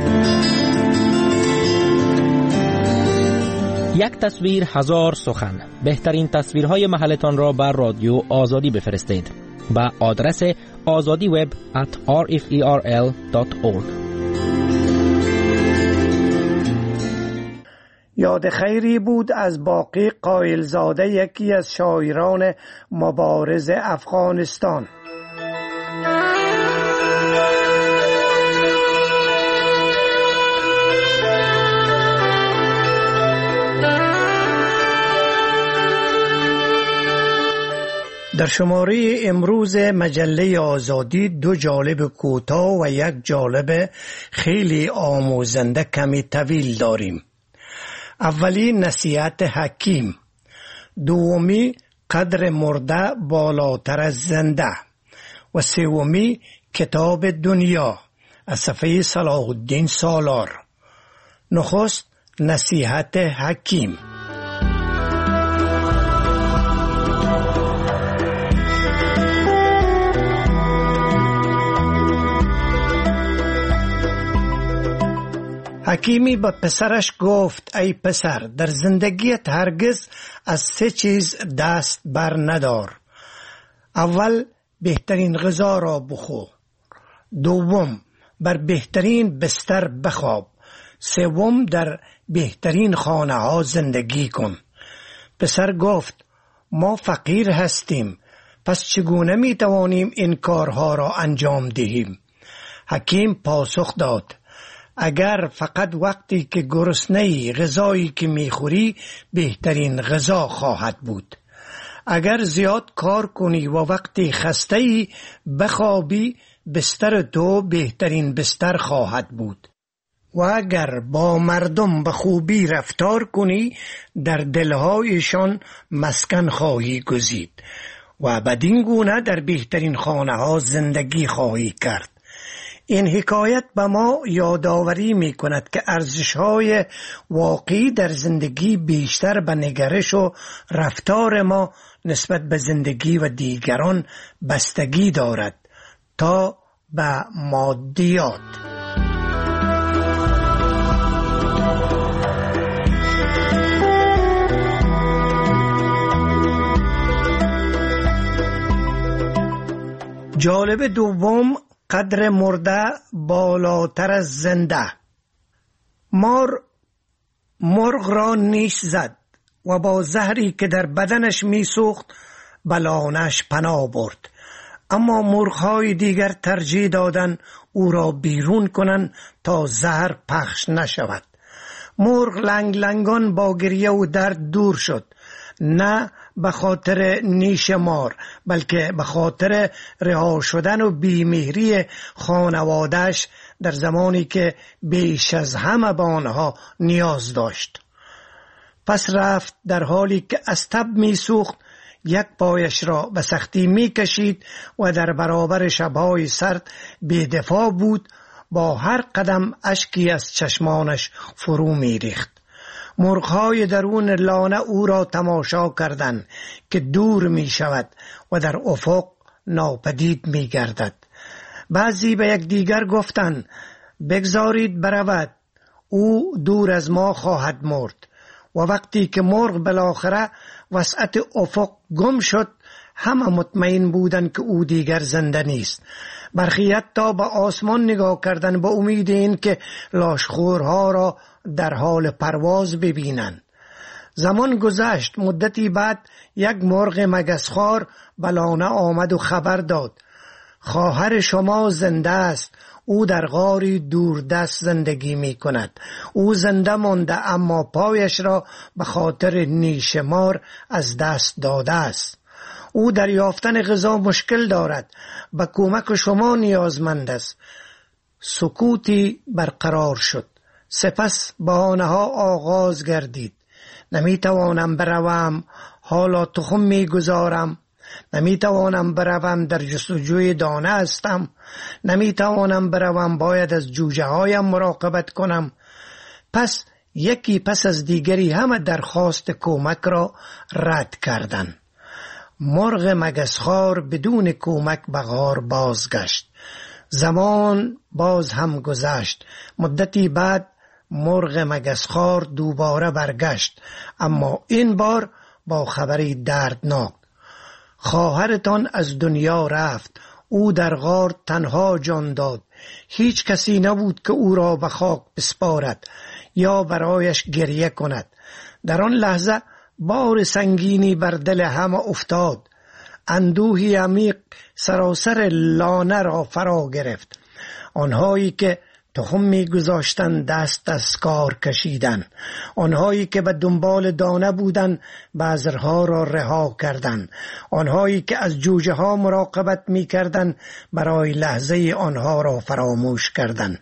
یک تصویر هزار سخن. بهترین تصویرهای محلتان را بر رادیو آزادی بفرستید با آدرس azadi web at r f e r l dot org. یاد خیری بود از باقی قائلزاده، یکی از شاعران مبارز افغانستان. در شماره امروز مجله آزادی دو جالب کوتاه و یک جالب خیلی آموزنده کمی طویل داریم. اولی نصیحت حکیم، دومی قدر مرده بالاتر از زنده و سومی کتاب دنیا از صفحه صلاح الدین سالار. نخست نصیحت حکیم. حکیمی به پسرش گفت: ای پسر، در زندگیت هرگز از سه چیز دست بر ندار. اول، بهترین غذا را بخور. دوم، بر بهترین بستر بخواب. سوم، در بهترین خانه ها زندگی کن. پسر گفت: ما فقیر هستیم، پس چگونه می توانیم این کارها را انجام دهیم؟ حکیم پاسخ داد: اگر فقط وقتی که گرسنه‌ای غذایی که میخوری بهترین غذا خواهد بود. اگر زیاد کار کنی و وقتی خسته‌ای بخوابی، بستر تو بهترین بستر خواهد بود. و اگر با مردم به خوبی رفتار کنی، در دلهایشان مسکن خواهی گزید و بدین گونه در بهترین خانه ها زندگی خواهی کرد. این حکایت به ما یادآوری می کند که ارزش‌های واقعی در زندگی بیشتر به نگرش و رفتار ما نسبت به زندگی و دیگران بستگی دارد تا به مادیات. جالب دوم، قدر مرده بالاتر از زنده. مار مرغ را نیش زد و با زهری که در بدنش میسوخت به لانش پناه برد، اما مرغ‌های دیگر ترجیح دادند او را بیرون کنند تا زهر پخش نشود. مرغ لنگ لنگان با گریه و درد دور شد، نه به خاطر نیش مار بلکه به خاطر رها شدن و بیمهری خانواده‌اش در زمانی که بیش از همه به آنها نیاز داشت. پس رفت، در حالی که از تب می سوخت یک پایش را به سختی می کشید و در برابر شب‌های سرد بی‌دفاع بود. با هر قدم اشکی از چشمانش فرو می ریخت. مرغ‌های درون لانه او را تماشا کردند که دور می شود و در افق ناپدید می گردد. بعضی به یک دیگر گفتند: بگذارید برود، او دور از ما خواهد مرد. و وقتی که مرغ بالاخره وسط افق گم شد، همه مطمئن بودند که او دیگر زنده نیست. برخی حتی به آسمان نگاه کردن به امید این که لاشخورها را در حال پرواز ببینند. زمان گذشت. مدتی بعد یک مرغ مگسخوار به لانه آمد و خبر داد خواهر شما زنده است. او در غاری دوردست زندگی می کند. او زنده مانده اما پایش را به خاطر نیشمار از دست داده است. او در یافتن غذا مشکل دارد. به کمک شما نیازمند است. سکوتی برقرار شد. سپس بهانه ها آغاز گردید. نمی توانم بروم، حالا تخم می گذارم. نمی توانم بروم، در جستجوی دانه هستم. نمی توانم بروم، باید از جوجه هایم مراقبت کنم. پس یکی پس از دیگری همه درخواست کمک را رد کردند. مرغ مگسخوار بدون کمک به غار بازگشت. زمان باز هم گذشت. مدتی بعد مرغ مگسخوار دوباره برگشت، اما این بار با خبری دردناک. خواهرتان از دنیا رفت. او در غار تنها جان داد. هیچ کسی نبود که او را به خاک بسپارد یا برایش گریه کند. در آن لحظه بار سنگینی بر دل همه افتاد. اندوهی عمیق سراسر لانه را فرا گرفت. آنهایی که تخم می گذاشتن دست از کار کشیدن. آنهایی که به دنبال دانه بودن بذرها را رها کردند. آنهایی که از جوجه ها مراقبت می کردن برای لحظه آنها را فراموش کردند.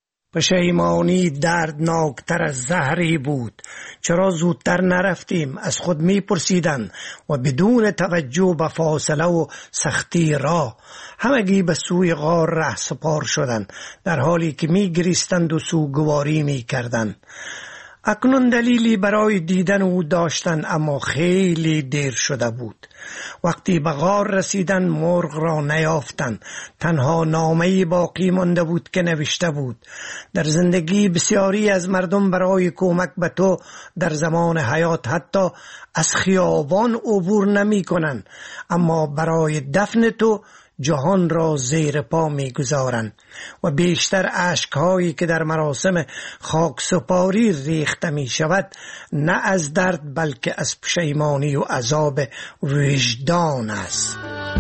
پشیمانی دردناکتر از زهری بود. چرا زودتر نرفتیم؟ از خود می پرسیدند و بدون توجه به فاصله و سختی راه همگی به سوی غار ره سپار شدند، در حالی که می گریستند و سوگواری می کردند. اکنون دلیلی برای دیدن او داشتند، اما خیلی دیر شده بود. وقتی به غار رسیدن مرغ را نیافتند. تنها نامه‌ای باقی مانده بود که نوشته بود: در زندگی بسیاری از مردم برای کمک به تو در زمان حیات حتی از خیابان عبور نمی کنند، اما برای دفن تو جهان را زیر پا می گذارند و بیشتر اشک‌هایی که در مراسم خاکسپاری ریخته می شود نه از درد بلکه از پشیمانی و عذاب وجدان است.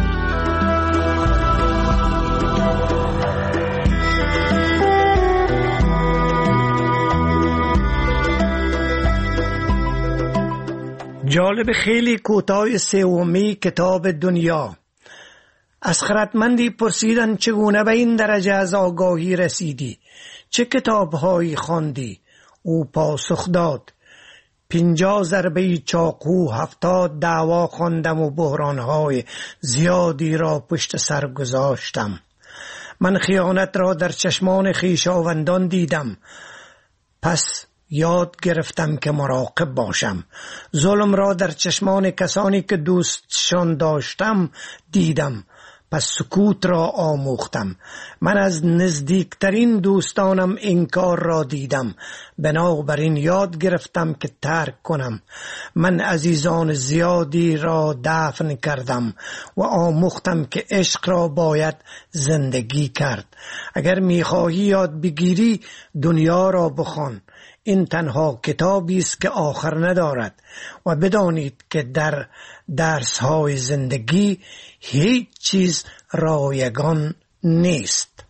جالب خیلی کوتاه سومی کتاب دنیا. از خردمندی پرسیدند چگونه به این درجه از آگاهی رسیدی؟ چه کتابهایی خواندی؟ او پاسخ داد: پنجاه ضربه چاقو، هفتاد دعوا خواندم و بحرانهای زیادی را پشت سر گذاشتم. من خیانت را در چشمان خویشاوندان دیدم، پس یاد گرفتم که مراقب باشم. ظلم را در چشمان کسانی که دوستشان داشتم دیدم، پس سکوت را آموختم. من از نزدیکترین دوستانم این کار را دیدم، بنابراین یاد گرفتم که ترک کنم. من عزیزان زیادی را دفن کردم و آموختم که عشق را باید زندگی کرد. اگر میخواهی یاد بگیری دنیا را بخوان. این تنها کتابی است که آخر ندارد و بدانید که در درس‌های زندگی هیچ چیز رایگان نیست.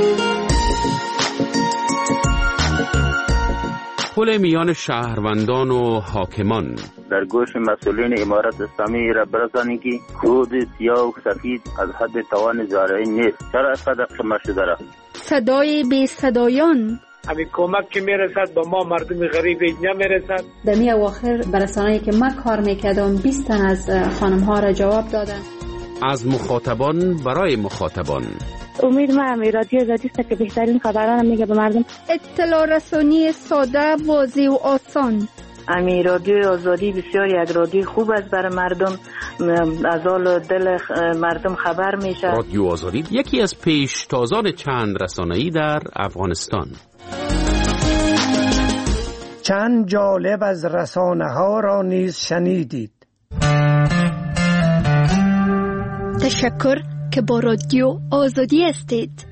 پل میان شهروندان و حاکمان. در گوش مسئولین امارت اسلامی را برسانید که کود سیاه و سفید از حد توان زارعی نیست. چرا اینقدر شما شده را؟ صدای بی صدایان. همین کمک که میرسد به ما مردم غریب نمیرسد. در می اواخر برسانه‌ای که من کار میکردم بیست تن از خانم ها را جواب دادن. از مخاطبان برای مخاطبان. امید ما رادیو آزادی است که بهترین خبران میگه به مردم. اطلاع رسانی ساده، واضح و آسان. امی رادیو آزادی بسیاری از رادیو خوب است برای مردم، از حال دل مردم خبر میشه. رادیو آزادی یکی از پیشتازان چند رسانه‌ای در افغانستان. چند جالب از رسانه ها را نیز شنیدید. تشکر که با رادیو آزادی هستید.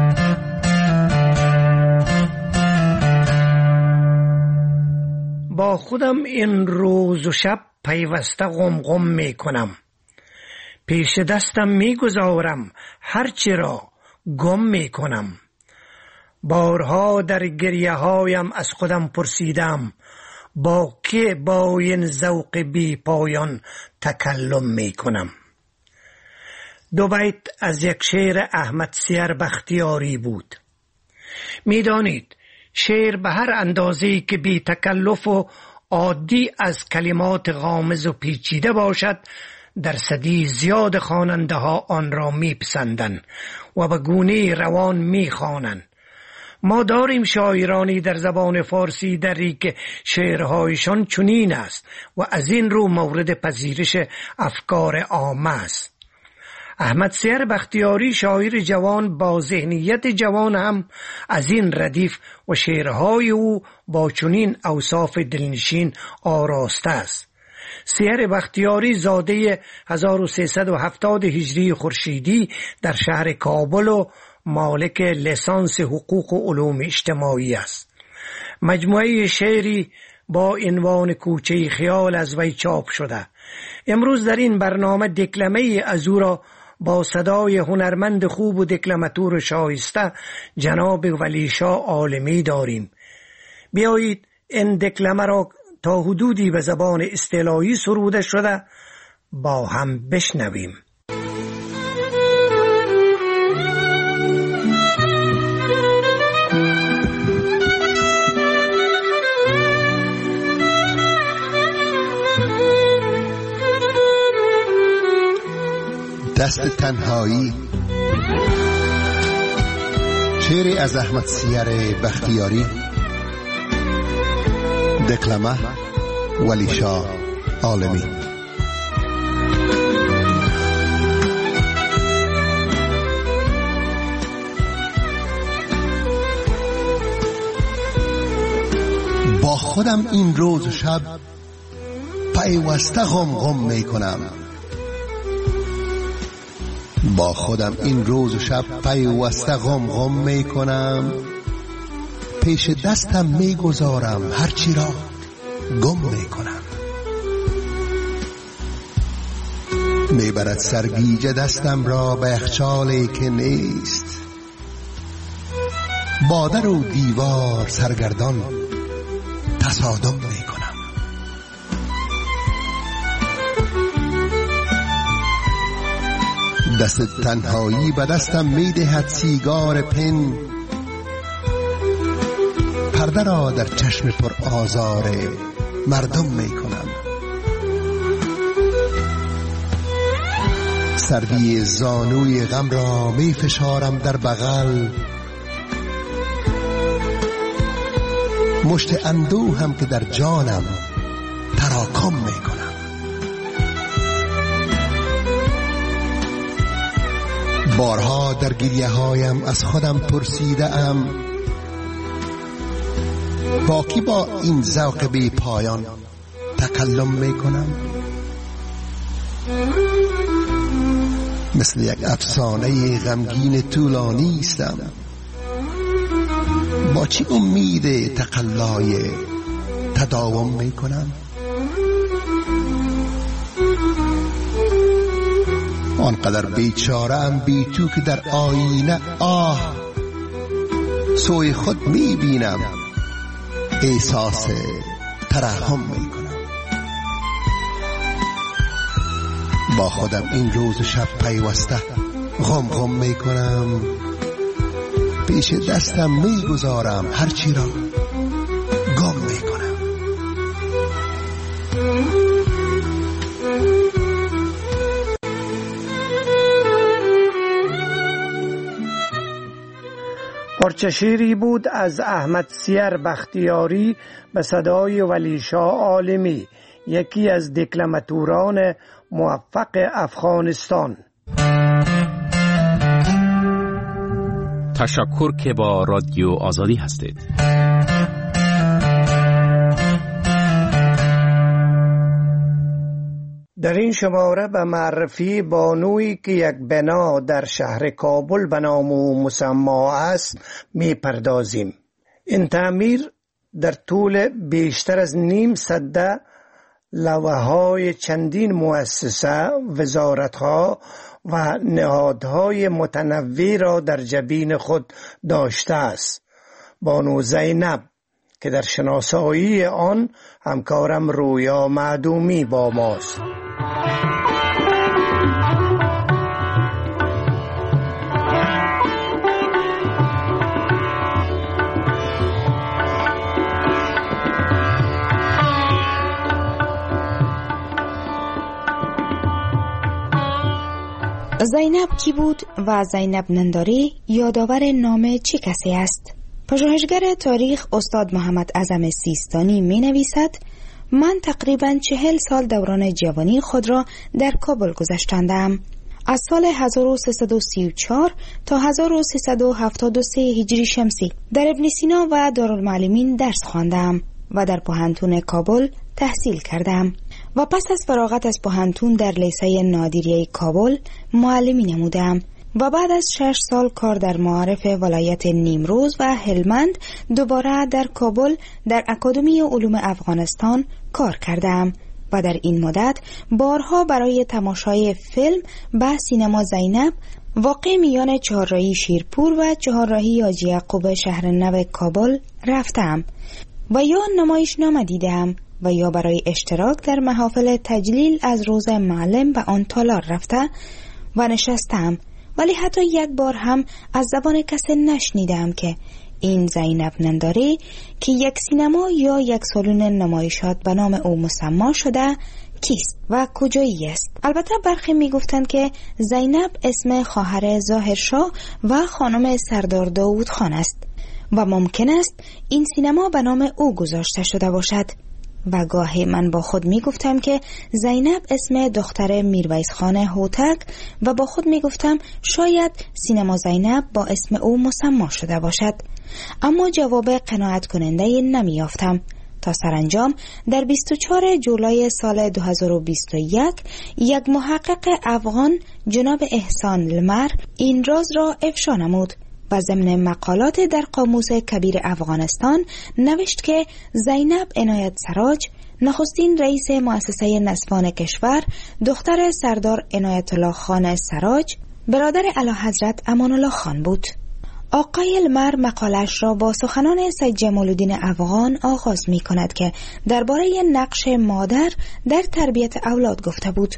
با خودم این روز و شب پیوسته غم غم می کنم، پیش دستم می گذارم هرچی را گم می کنم. بارها در گریه هایم از خودم پرسیدم، با که با این ذوق بی پایان تکلم می کنم. دو بیت از یک شعر احمد سیر بختیاری بود. می دانید شعر به هر اندازه‌ای که بی تکلف و عادی از کلمات غامض و پیچیده باشد، درصدی زیاد خواننده ها آن را می پسندند و به گونه روان می خوانند. ما داریم شاعرانی در زبان فارسی دری که شعرهایشان چنین است و از این رو مورد پذیرش افکار عامه است. احمد سیر بختیاری شاعر جوان با ذهنیت جوان هم از این ردیف و شعرهای او با چنین اوصاف دلنشین آراسته است. سیر بختیاری زاده هزار و سیصد و هفتاد هجری خورشیدی در شهر کابل و مالک لیسانس حقوق و علوم اجتماعی است. مجموعه شعری با عنوان کوچه خیال از وی چاپ شده. امروز در این برنامه دکلمه از او را با صدای هنرمند خوب و دکلماتور شایسته جناب ولیشاه عالمی داریم. بیایید این دکلمه را تا حدودی به زبان اصطلاحی سروده شده با هم بشنویم. دست تنهایی، شعری از احمد سیر بختیاری، دکلمه ولیشاه عالمی. با خودم این روز و شب پیوسته غم غم می کنم، با خودم این روز و شب پیوسته غم غم می کنم، پیش دستم می گذارم هرچی را گم می کنم. می برد سرگیجه دستم را به یخچالی که نیست، با در و دیوار سرگردان تصادم می کنم. دست تنهایی به دستم می دهد سیگار پن، پرده را در چشم پر آزار مردم می کنم. سردی زانوی غم را می فشارم در بغل، مشت اندوهم که در جانم تراکم می کنم. بارها در گریه هایم از خودم پرسیده ام، با کی با این ذوق بی پایان تکلم می کنم؟ مثل یک افسانه غمگین طولانی استم، با چی امید تقلای تداوم می کنم؟ آنقدر بیچاره ام بی تو که در آینه آه سوی خود می بینم، احساس ترحم می کنم. با خودم این روز و شب پیوسته غم غم می کنم، پیش دستم می گذارم هرچی را گم می کنم. پارچه شعری بود از احمد سیر بختیاری به صدای ولیشاه عالمی، یکی از دکلماتوران موفق افغانستان. تشکر که با رادیو آزادی هستید. در این شماره به معرفی بانویی که یک بنا در شهر کابل به نام او مسما است می پردازیم. این تعمیر در طول بیشتر از نیم سده لوحه‌های چندین مؤسسه، وزارت‌ها و نهادهای متنوع را در جبین خود داشته است. بانو زینب که در شناسایی آن همکارم رویا معدومی با ماست. زینب کی بود و زینب ننداری یادآور نام چه کسی است؟ پژوهشگر تاریخ استاد محمد اعظم سیستانی می نویسد: من تقریباً چهل سال دوران جوانی خود را در کابل گذشتندم. از سال هزار و سیصد و سی و چهار تا هزار و سیصد و هفتاد و سه هجری شمسی در ابن سینا و دارالمعلمین درس خواندم و در پوهنتون کابل تحصیل کردم و پس از فراغت از پوهنتون در لیسه نادریه کابل معلمی نمودم و بعد از شش سال کار در معارف ولایت نیمروز و هلمند دوباره در کابل در اکادمی علوم افغانستان کار کردم و در این مدت بارها برای تماشای فیلم به سینما زینب واقع میان چهارراهی شیرپور و چهارراهی حاجی یعقوب شهر نو کابل رفتم و یا نمایشنامه دیدم و یا برای اشتراک در محافل تجلیل از روز معلم به آن تالار رفته و نشستم، ولی حتی یک بار هم از زبان کسی نشنیدم که این زینب ننداری که یک سینما یا یک سالن نمایشات به نام او مسما شده کیست و کجایی است. البته برخی می گفتند که زینب اسم خواهر ظاهرشاه و خانم سردار داوود خان است و ممکن است این سینما به نام او گذاشته شده باشد و گاهی من با خود می گفتم که زینب اسم دختر میرویس خان هوتک و با خود می گفتم شاید سینما زینب با اسم او مسما شده باشد، اما جواب قناعت کننده نمی یافتم تا سرانجام در بیست و چهارم جولای سال دو هزار و بیست و یک یک محقق افغان جناب احسان لمر این راز را افشا نمود و ضمن مقالات در قاموس کبیر افغانستان نوشت که زینب عنایت سراج نخستین رئیس مؤسسه نسوان کشور، دختر سردار عنایت الله خان سراج، برادر اعلیحضرت امان الله خان بود. آقای لمر مقالش را با سخنان سید جمال الدین افغان آغاز می کند که درباره نقش مادر در تربیت اولاد گفته بود.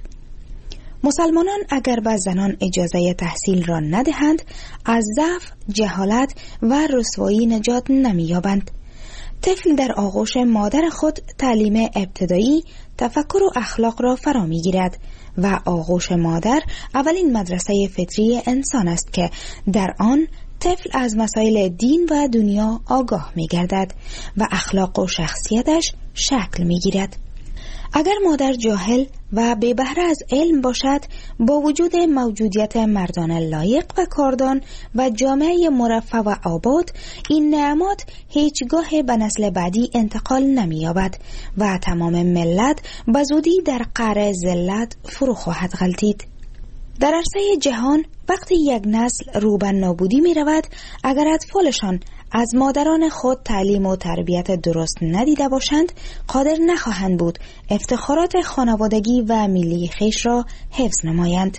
مسلمانان اگر به زنان اجازه تحصیل را ندهند از ضعف، جهالت و رسوایی نجات نمی‌یابند. طفل در آغوش مادر خود تعلیم ابتدایی، تفکر و اخلاق را فرا می‌گیرد و آغوش مادر اولین مدرسه فطری انسان است که در آن طفل از مسائل دین و دنیا آگاه می‌گردد و اخلاق و شخصیتش شکل می‌گیرد. اگر مادر جاهل و بی بهره از علم باشد، با وجود موجودیت مردان لایق و کاردان و جامعه مرفه و آباد، این نعمات هیچگاه به نسل بعدی انتقال نمی‌یابد و تمام ملت به زودی در قعر ذلت فرو خواهد غلتید. در عرصه جهان وقتی یک نسل رو به نابودی می رود، اگر اطفالشان از مادران خود تعلیم و تربیت درست ندیده باشند، قادر نخواهند بود افتخارات خانوادگی و ملی خویش را حفظ نمایند.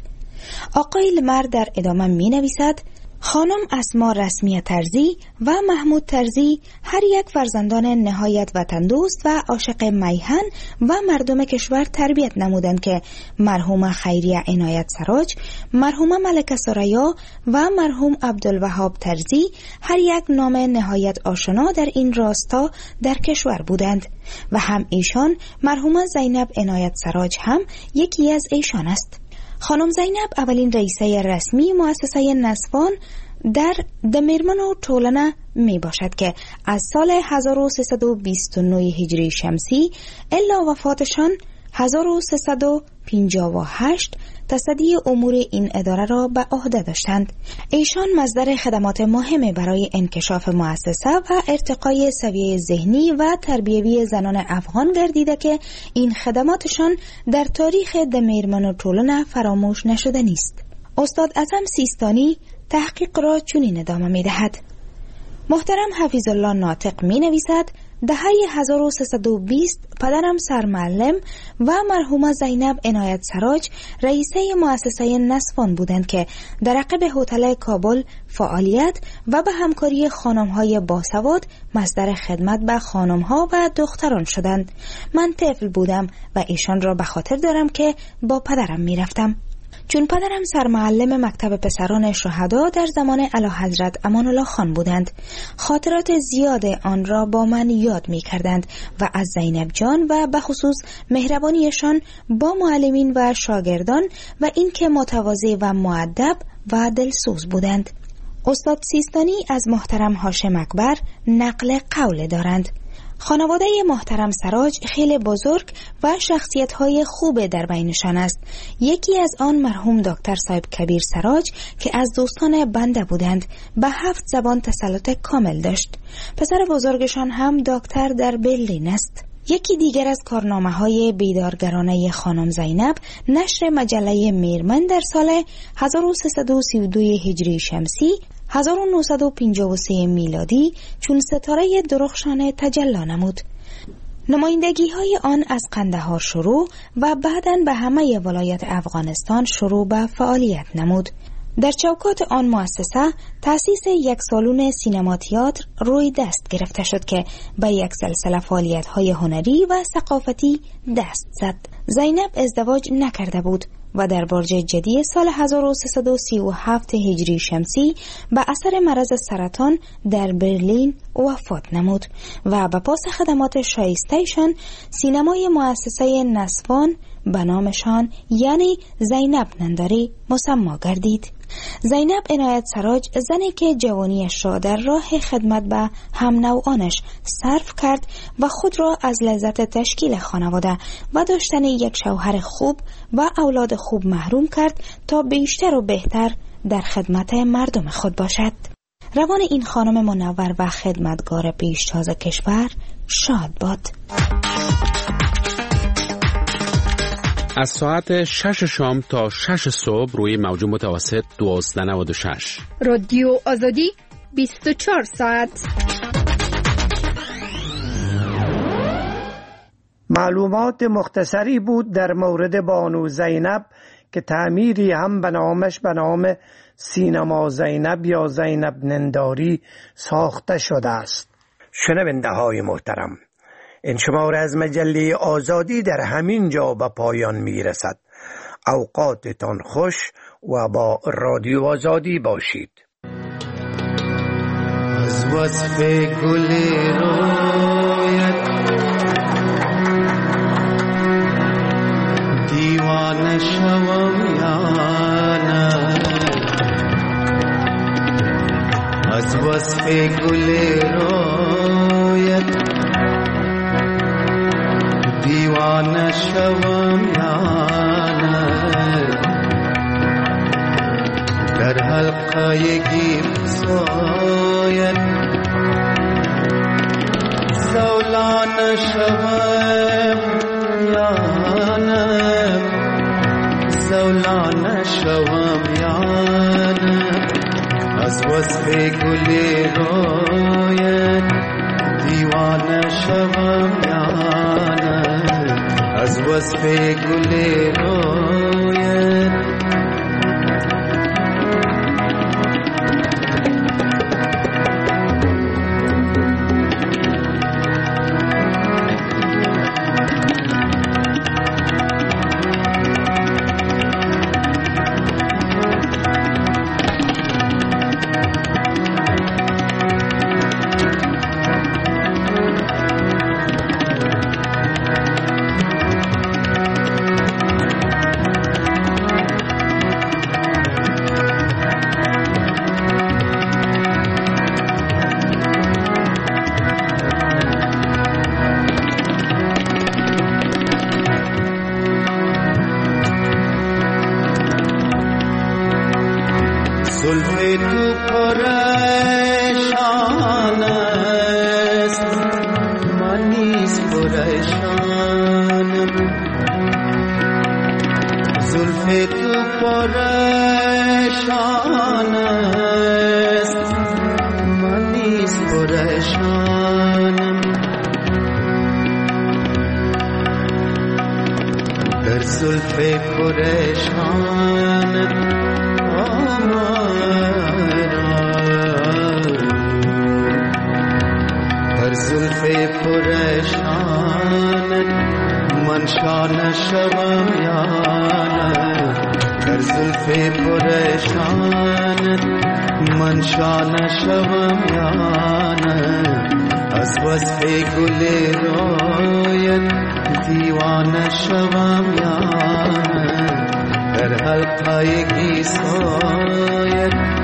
آقای لمر در ادامه می نویسد: خانم اسما رسمی ترزی و محمود ترزی هر یک فرزندان نهایت وطن دوست و عاشق میهن و مردم کشور تربیت نمودند که مرحوم خیریه عنایت سراج، مرحومه ملکه ثریا و مرحوم عبدالوهاب ترزی هر یک نام نهایت آشنا در این راستا در کشور بودند و هم ایشان مرحومه زینب عنایت سراج هم یکی از ایشان است. خانم زینب اولین رئیسه رسمی مؤسسه نسوان در دمیرمن و ټولنه می باشد که از سال هزار و سیصد و بیست و نه هجری شمسی الا وفاتشان هزار و سیصد و پنجاه و هشت تصدی امور این اداره را به عهده داشتند. ایشان مصدر خدمات مهم برای انکشاف مؤسسه و ارتقای سویه ذهنی و تربیوی زنان افغان گردیده که این خدماتشان در تاریخ د میرمن و ټولنه فراموش نشده نیست. استاد اعظم سیستانی تحقیق را چنین ادامه می دهد. محترم حفیظ الله ناطق می نویسد دهه هزار و سیصد و بیست پدرم سرمعلم و مرحومه زینب عنایت سراج رئیسه مؤسسه نسوان بودند که در عقب هتل کابل فعالیت و به همکاری خانم‌های باسواد مصدر خدمت به خانم‌ها و دختران شدند. من طفل بودم و ایشان را به خاطر دارم که با پدرم می رفتم. چون پدرم سرمعلم مکتب پسران شهدا در زمان اعلیحضرت امان الله خان بودند، خاطرات زیاد آن را با من یاد می کردند و از زینب جان و به خصوص مهربانیشان با معلمین و شاگردان و اینکه متواضع و مؤدب و دلسوز بودند. استاد سیستانی از محترم هاشم اکبر نقل قول دارند. خانواده محترم سراج خیلی بزرگ و شخصیت‌های خوب در بینشان است. یکی از آن مرحوم دکتر صاحب کبیر سراج که از دوستان بنده بودند، به هفت زبان تسلط کامل داشت. پسر بزرگشان هم دکتر در برلین است. یکی دیگر از کارنامه‌های بیدارگرانه خانم زینب نشر مجله میرمن در سال هزار و سیصد و سی و دو هجری شمسی هزار و نهصد و پنجاه و سه میلادی چون ستاره درخشان تجلی نمود. نمایندگی های آن از قندهار شروع و بعداً به همه ولایت افغانستان شروع به فعالیت نمود. در چوکات آن مؤسسه تأسیس یک سالن سینما تئاتر روی دست گرفته شد که به یک سلسله فعالیت‌های هنری و ثقافتی دست زد. زینب ازدواج نکرده بود و در برج جدی سال هزار و سیصد و سی و هفت هجری شمسی به اثر مرض سرطان در برلین وفات نمود و به پاس خدمات شایسته‌شان سینمای مؤسسه نسوان به نامشان یعنی زینب ننداری مسما گردید. زینب عنایت سراج زنی که جوانیش را در راه خدمت به هم نوعانش صرف کرد و خود را از لذت تشکیل خانواده و داشتن یک شوهر خوب و اولاد خوب محروم کرد تا بیشتر و بهتر در خدمت مردم خود باشد. روان این خانم منور و خدمتگار پیشتاز کشور شاد باد. از ساعت شش شام تا شش صبح روی موج متوسط دوازده نود و شش. رادیو آزادی بیست و چهار ساعت. معلومات مختصری بود در مورد بانو زینب که تعمیری هم به نامش به نام سینما زینب یا زینب ننداری ساخته شده است. شنونده های محترم، این شماره از مجله آزادی در همین جا به پایان می رسد. اوقاتتان خوش و با رادیو آزادی باشید. از وصف گل رویت دیوانه شوم یا نه، از وصف گل رویت دیوانه شوم یا نه، در حلقه گیر سویت زولانه شوم یا نه، زولانه شوم یا نه، از وصف گل رویت دیوانه شوم یا نه، از وصف گل رویت. است من نیز پریشانم زلف تو پریشان است من نیز پریشانم در زلف پریشان در زلف پریشان من شانه شوم یا نه در زلف پریشان من شانه شوم یا نه از وصف گل رویت دیوانه شوم یا نه در حلقه گیسویت